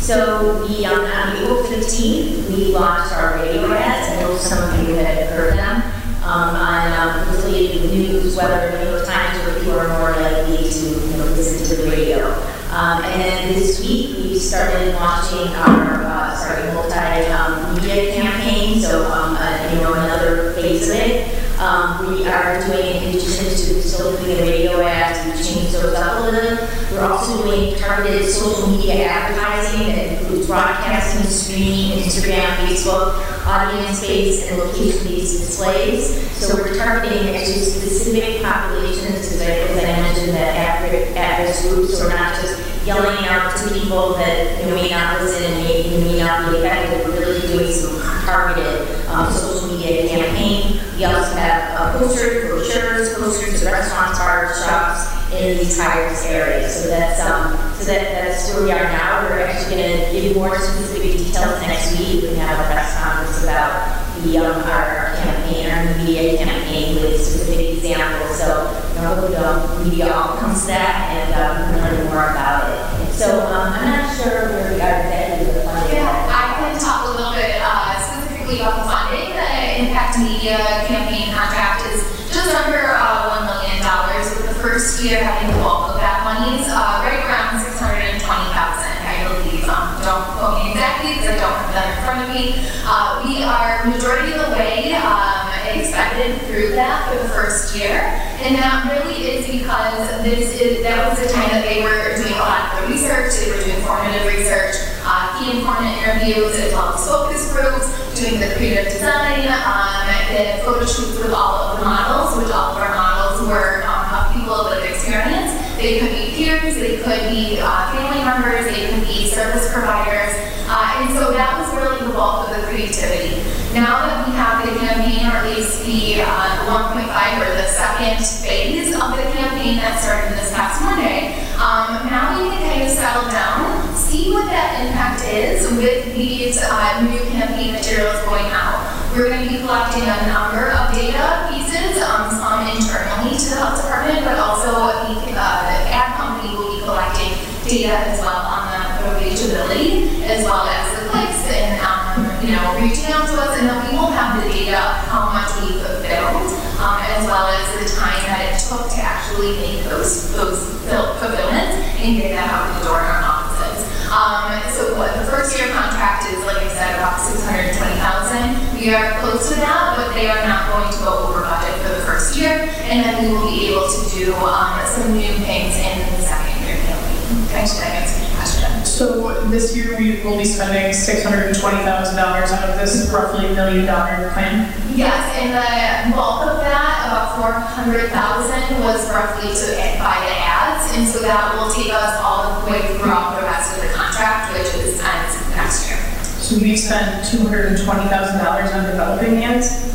So we, um, on April fifteenth, we launched our radio ads. I know some of you have heard them. Um, on um, affiliated news, whether New York Times, where people are more likely to you know, listen to the radio. Um, and then this week we started launching our uh, sorry multi-media um, campaign. So um, uh, you know another phase of it. Um, we are doing, in addition to still doing radio ads, we changed those up a little. We're also doing targeted social media advertising that includes broadcasting, streaming, Instagram, Facebook, audience-based, and location-based displays. So we're targeting actually specific populations, as I, as I mentioned, that at-risk groups. So we're not just yelling out to people that you know, may not listen and may, may not be effective. We're really doing some targeted um, social media campaign. We also have uh, posters, brochures, posters to restaurants, bars, shops in these high-risk areas. So that's um, so that, that's where we are now. We're actually going to give more specific details next week. We're going to have a press conference about the um, our campaign, our media campaign with specific examples. So you know, I hope the media all comes to that and um, learn more about it. So um, I'm not sure where we are exactly with the funding. Yeah, I can talk a little bit uh, specifically about the funding. The Impact Media campaign contract is just under uh, one million dollars, with the first year having the bulk of that money is uh, right around six hundred twenty thousand dollars, I believe. Um, don't quote me exactly because I don't have that in front of me. Uh, we are majority of the way um, expected through that for the first year, and that really is because this is that was the time that they were doing a lot of the research, they were doing formative research, uh, key informant interviews, as well as focus groups, doing the creative design, um, the photo shoots with all of the models, which all of our models were um, people with experience. They could be peers, they could be uh, family members, they could be service providers, uh, and so that was really the bulk of the creativity. Now that we have the campaign, or at least the uh, one point five or the second phase of the campaign that started this past Monday, um, now we can kind of settle down, see what that impact is with these uh, new campaign materials going out. We're going to be collecting a number of data pieces, um, some internally to the health department, but also the, uh, the ad company will be collecting data as well on the, the reachability, as well as the clicks, and um, you know, reaching out to us, and then we will have the data of how much we fulfilled, um, as well as the time that it took to actually make those those fulfillments and get that out the door in our offices. Um, so what the first year contract is, like I said, about six hundred twenty thousand. We are close to that, but they are not going to go over budget for the first year, and then we will be able to do um, some new things in the second year campaign. Thanks for that answer your question. So this year we will be spending six hundred twenty thousand dollars out of this roughly million dollar plan? Yes, and the bulk of that, about four hundred thousand dollars, was roughly to buy the ads, and so that will take us all the way throughout the rest of the contract, which is ends next year. So we spent two hundred twenty thousand dollars on developing ads?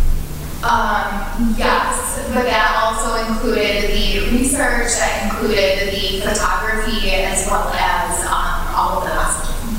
Um, yes, but that also included the research, that included the photography, as well as um, all of the messaging.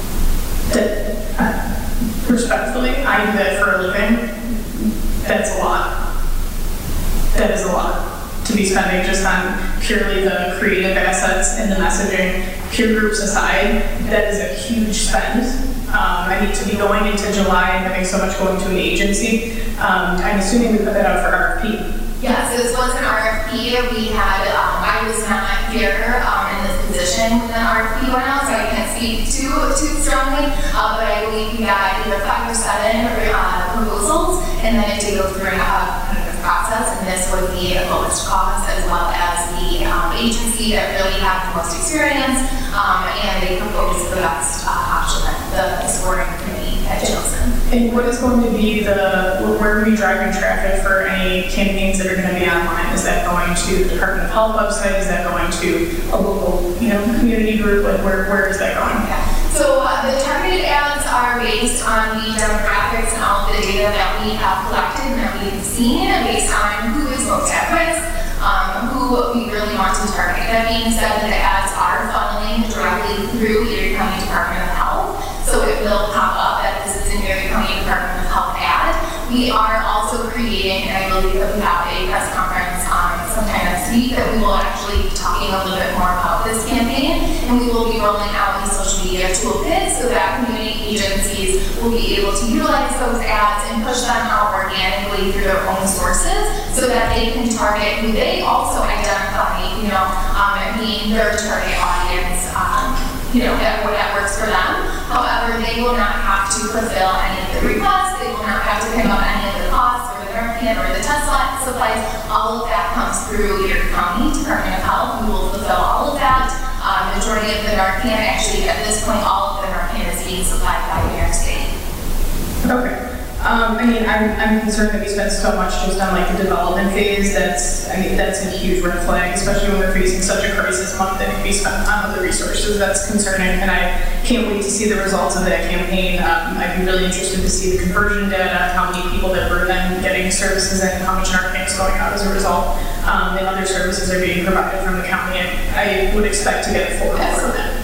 That, uh, respectfully, I do that for a living. That's a lot. That is a lot to be spending just on purely the creative assets and the messaging. Peer groups aside, that is a huge spend. Um, I need to be going into July and having so much going to an agency. Um, I'm assuming we put that out for R F P. Yes, this was an R F P. We had, um, I was not here um, in this position when the R F P went out, so I can't speak too too strongly. Uh, but I believe we got either five or seven uh, proposals, and then it did go through a competitive process. And this was the lowest cost, as well as the um, agency that really had the most experience, um, and they proposed the best uh, option that the scoring committee had chosen. And what is going to be the, where are we driving traffic for any campaigns that are going to be online? Is that going to the Department of Health website? Is that going to a local, you know, community group? Like where, where is that going? Yeah. So uh, the targeted ads are based on the demographics and all of the data that we have collected and that we've seen, based on who is most at risk, um, who we really want to target. That being said, the ads are funneling directly through Erie County Department of Health, so it will pop up that this is an Erie County Department of Health ad. We are also creating, and I believe that we have a press conference um, sometime next week that we will actually be talking a little bit more about this campaign, and we will be rolling out a social social media toolkits so that community agencies will be able to utilize those ads and push them out organically through their own sources so that they can target who they also identify, you know, um, being their target audience, um, you know, that, that works for them. However, they will not have to fulfill any of the requests, they will not have to pick up any of the costs or the Narcan or the test supplies. All of that comes through your county Department of Health, who will fulfill all of that. Um, majority of the Narcan, actually at this point, all of the Narcan is being supplied by New York State. Okay. Um, I mean, I'm, I'm concerned that we spend so much just on like the development phase. That's, I mean, that's a huge red flag, especially when we're facing such a crisis month that can be spent on other resources. That's concerning, and I can't wait to see the results of that campaign. Um, I'd be really interested to see the conversion data, how many people that were then getting services and how much Narcan is going out as a result, um, and other services are being provided from the county. And I would expect to get a full report on that.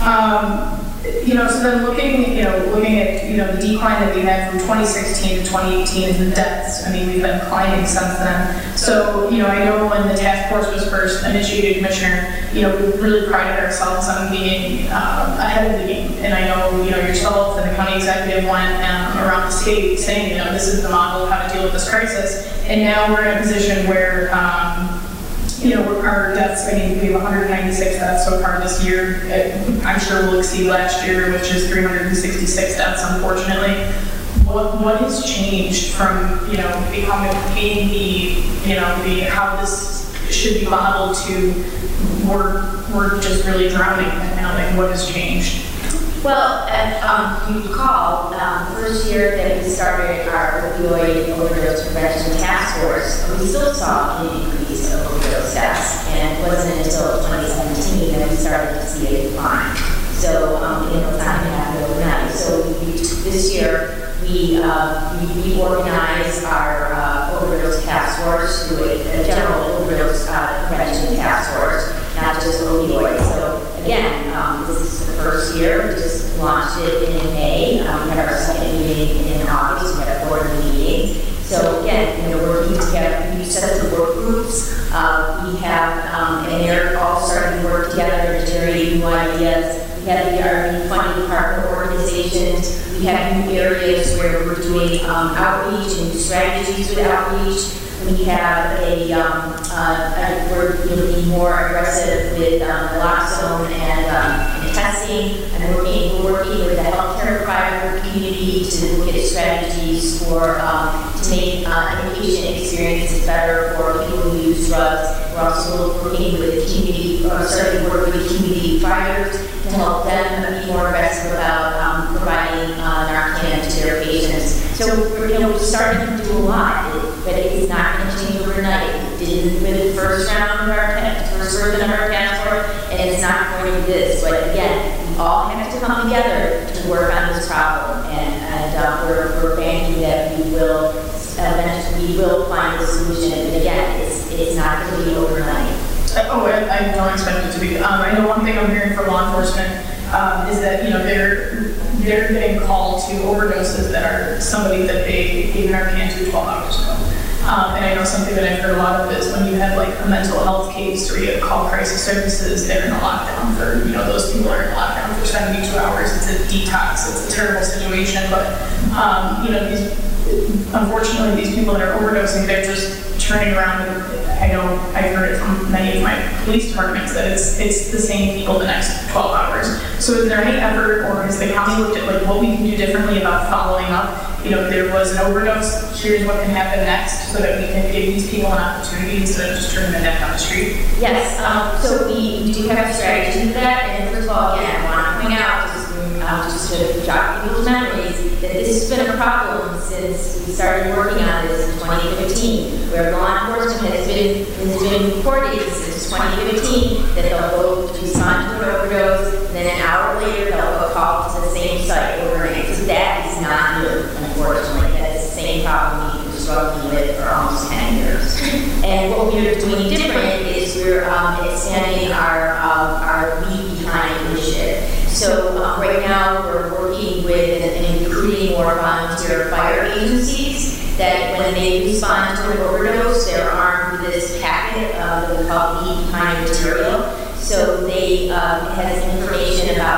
Um, You know, so then looking, you know, looking at, you know, the decline that we had from twenty sixteen to twenty eighteen in the deaths, I mean, we've been climbing since then. So, you know, I know when the task force was first initiated, Commissioner, you know, we really prided ourselves on being um, ahead of the game. And I know, you know, yourself and the county executive went um, around the state saying, you know, this is the model of how to deal with this crisis. And now we're in a position where, um, you know, our deaths, I mean, we have one hundred ninety-six deaths so far this year. I'm sure we'll exceed last year, which is three hundred sixty-six deaths, unfortunately. What what has changed from, you know, becoming being the, you know, the how this should be modeled to we're we're just really drowning now? Like, what has changed? Well, uh, um, you recall um, the first year that we started our opioid overdose prevention task force, we still saw an increase of overdose deaths, and it wasn't until twenty seventeen that we started to see a decline. So, um, you know, it's not going to happen overnight. So we, this year, we uh, we reorganized our uh, overdose task force to a, a general overdose uh, prevention task force, not just opioids. So again, um, this is the first year. We just launched it in May. Um, we had our second meeting in August. We had a quarterly meeting. So again, you know, we're working together. We set up the work groups. Uh, we have, um, and they're all starting to work together to generate new ideas. We have the our new funding partner organizations. We have new areas where we're doing um, outreach and strategies with outreach. We have a, um, uh, a we're being more aggressive with um, naloxone and, um, and testing, and working, we're working with the healthcare provider community to look at strategies for um, to make uh, inpatient experiences better for people who use drugs. We're also working with community, or starting to work with community providers to help them be more aggressive about um, providing uh, Narcan to their patients. So we're, you know, we're starting to do a lot, but it's not going to change overnight. It didn't with the first round of our first version of our task force, and it's not going to be this. But again, we all have to come together to work on this problem, and, and uh, we're, we're banking that we will eventually we will find a solution. But again, it's it's not going to be overnight. Oh, I, I don't expect it to be. Um, I know one thing I'm hearing from law enforcement um, is that, you know, they're they're getting called to overdoses that are somebody that they gave Narcan to twelve hours ago. Um, and I know something that I've heard a lot of is when you have like a mental health case or you call crisis services, they're in a lockdown for, you know, those people are in a lockdown for seventy-two hours. It's a detox. It's a terrible situation. But, um, you know, these, unfortunately, these people that are overdosing, they're just turning around. And I know I've heard it from many of my police departments that it's it's the same people the next twelve hours. So is there any effort, or has the county looked at like what we can do differently about following up? You know, if there was an overdose, here's what can happen next, so that we can give these people an opportunity instead of just turning them down the street? Yes, um, so we, we do have a strategy for that, and first of all, again, I want to point out, just, um, just to jog people's memories, that this has been a problem since we started working on this in twenty fifteen, where law enforcement has been, has been reported since twenty fifteen that they'll go to respond to an overdose, and then an hour later they'll go call to the same site overnight. So that is not new. Unfortunately, that's the same problem we've been struggling with for almost ten years. And what we're doing different is we're um, expanding our uh, our Leave Behind initiative. So um, right now we're working with and, and recruiting more volunteer fire agencies that when they respond to an overdose, they're armed with this packet uh, that we call Leave Behind material. So they um, has information about harm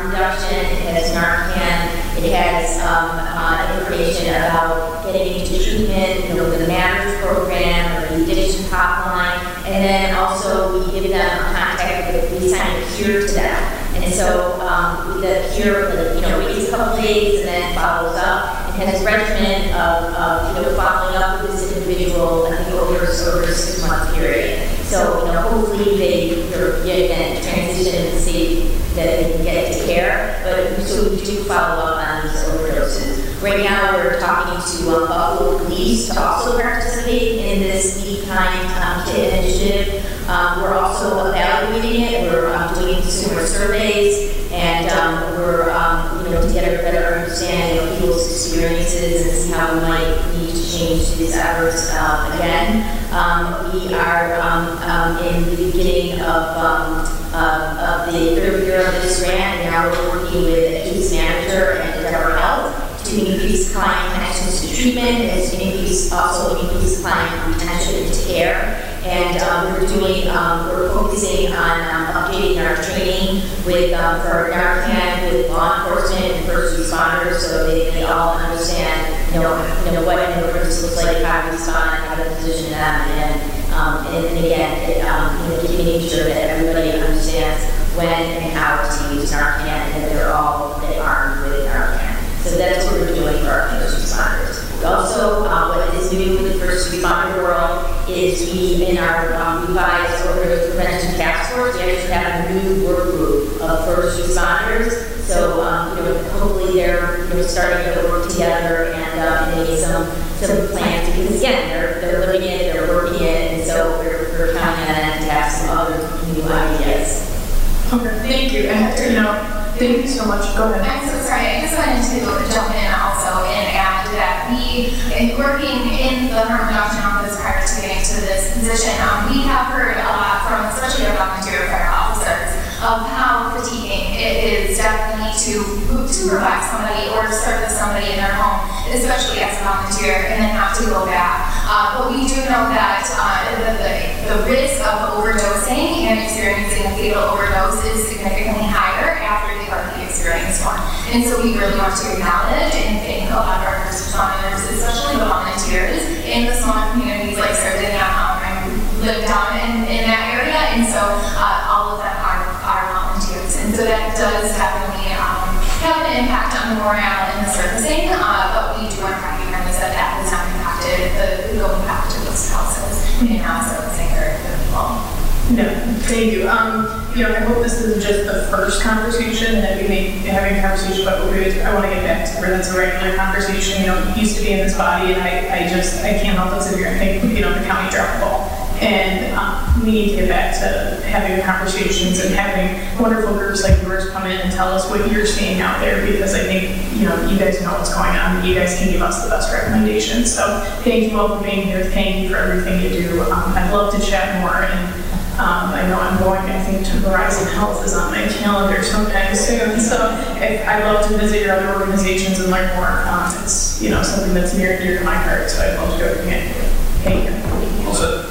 harm reduction, it has Narcan, it has um, uh, information about getting into treatment, you know, the MATTERS program, or the addiction hotline, and then also we give them a contact with, we assign a cure to them. And so um, the cure, you know, waits a couple days and then follows up and has a regimen of, of, you know, following up with this individual, I think, over, over a six-month period. So, you know, hopefully they, you're, again, transition and see that they can get to care, but so we do follow up on these overdoses. Right now, we're talking to um, Buffalo Police to also participate in this Be Kind um, Kid initiative. Um, we're also evaluating it. We're um, doing consumer surveys, and um, we're, um, you know, to get a better understanding of people's experiences and see how we might need to change these efforts um, again. Um, we are um, um, in the beginning of, um, uh, of the third year of this grant, and now we're working with a case manager and Endeavor Health to increase client connections to treatment and to increase, also increase client retention into care. And um, we're doing, um, we're focusing on um, updating our training with, um, for Narcan, with law enforcement and first responders, so they, they all understand, you know, you know what an emergency looks like, how to respond, how to position them, and, um, and, and again, it, um, you know, making sure that everybody understands when and how to use Narcan, and that they're all they armed with Narcan. So that's what we're doing for our first responders. Also, uh, what is new in the first responder world is we, in our um, revised overdose prevention task force, we actually have a new work group of first responders. So, um, you know, hopefully they're, you know, starting to work together and uh, making some some plans, because again, they're they're living it, they're working it, and so we're, we're counting on them to have some other new ideas. Okay, thank you. And you know, thank you so much. Go ahead. I'm so sorry. I just wanted to jump in also and add that we, in working in the harm reduction office prior to getting to this position, um, we have heard a lot from, especially our volunteer fire officers, of how fatiguing it is definitely to to provide somebody or serve with somebody in their home, especially as a volunteer, and then have to go back. Uh, but we do know that uh, the, the, the risk of overdosing and experiencing a fatal overdose is significantly higher after they've already experienced one. And so we really want to acknowledge and thank a lot of our first responders, especially the volunteers in the smaller communities like Sardinia. Um, I live down in, in that area, and so uh, all of them are, are volunteers. And so that does definitely um, have an impact on the morale and the servicing, uh, but we do want to recognize that that has not impacted the going back to those houses and not servicing their people. No, thank you. Um, you know, I hope this isn't just the first conversation and that we may be having a conversation about opioids. I want to get back to where that's a regular conversation. You know, it used to be in this body, and I, I just, I can't help but sit here and think, you know, the county dropped the ball. And um, we need to get back to having conversations and having wonderful groups like yours come in and tell us what you're seeing out there, because I think, you know, you guys know what's going on and you guys can give us the best recommendations. So thank you all for being here. Thank you for everything you do. Um, I'd love to chat more, and Um, I know I'm going, I think, to Verizon Health is on my calendar sometime soon, so if, I'd love to visit your other organizations and learn more. Um, it's, you know, something that's near and dear to my heart, so I'd love to go again. Thank you. All set.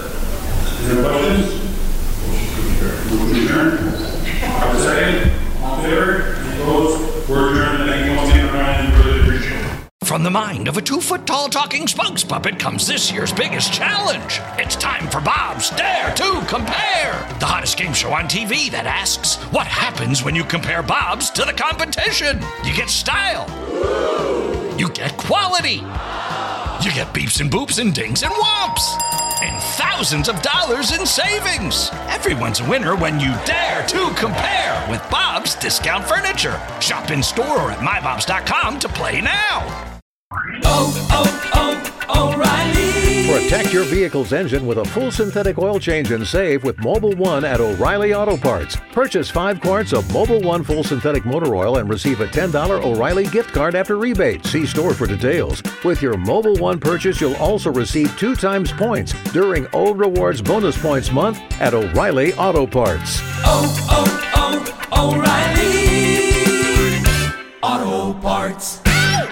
Any questions? Motion to adjourn. Have a second. All in favor? Any opposed? We're adjourned. Thank you once again for running. Really appreciate it. From the mind of a two-foot-tall talking spokes puppet comes this year's biggest challenge. It's time for Bob's Dare to Compare, the hottest game show on T V that asks, what happens when you compare Bob's to the competition? You get style. You get quality. You get beeps and boops and dings and whomps. And thousands of dollars in savings. Everyone's a winner when you dare to compare with Bob's Discount Furniture. Shop in store or at my bobs dot com to play now. Oh, oh, oh, O'Reilly. Protect your vehicle's engine with a full synthetic oil change and save with Mobil one at O'Reilly Auto Parts. Purchase five quarts of Mobil one full synthetic motor oil and receive a ten dollars O'Reilly gift card after rebate. See store for details. With your Mobil one purchase, you'll also receive two times points during O Rewards Bonus Points Month at O'Reilly Auto Parts. Oh, oh, oh, O'Reilly Auto Parts.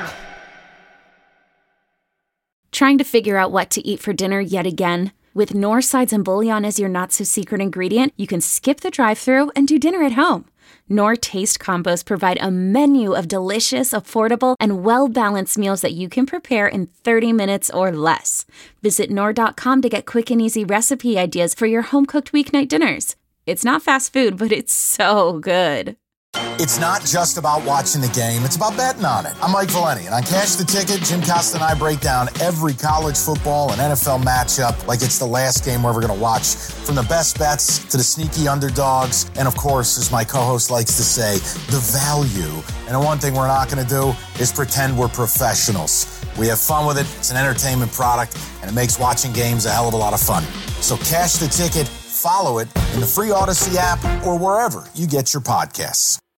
Trying to figure out what to eat for dinner yet again? With North Sides and Bouillon as your not-so-secret ingredient, you can skip the drive-thru and do dinner at home. Knorr Taste Combos provide a menu of delicious, affordable, and well-balanced meals that you can prepare in thirty minutes or less. Visit Knorr dot com to get quick and easy recipe ideas for your home-cooked weeknight dinners. It's not fast food, but it's so good. It's not just about watching the game, it's about betting on it. I'm Mike Valeni, and on Cash the Ticket, Jim Costa and I break down every college football and N F L matchup like it's the last game we're ever going to watch. From the best bets to the sneaky underdogs, and of course, as my co-host likes to say, the value. And the one thing we're not going to do is pretend we're professionals. We have fun with it, it's an entertainment product, and it makes watching games a hell of a lot of fun. So Cash the Ticket, follow it in the free Odyssey app or wherever you get your podcasts.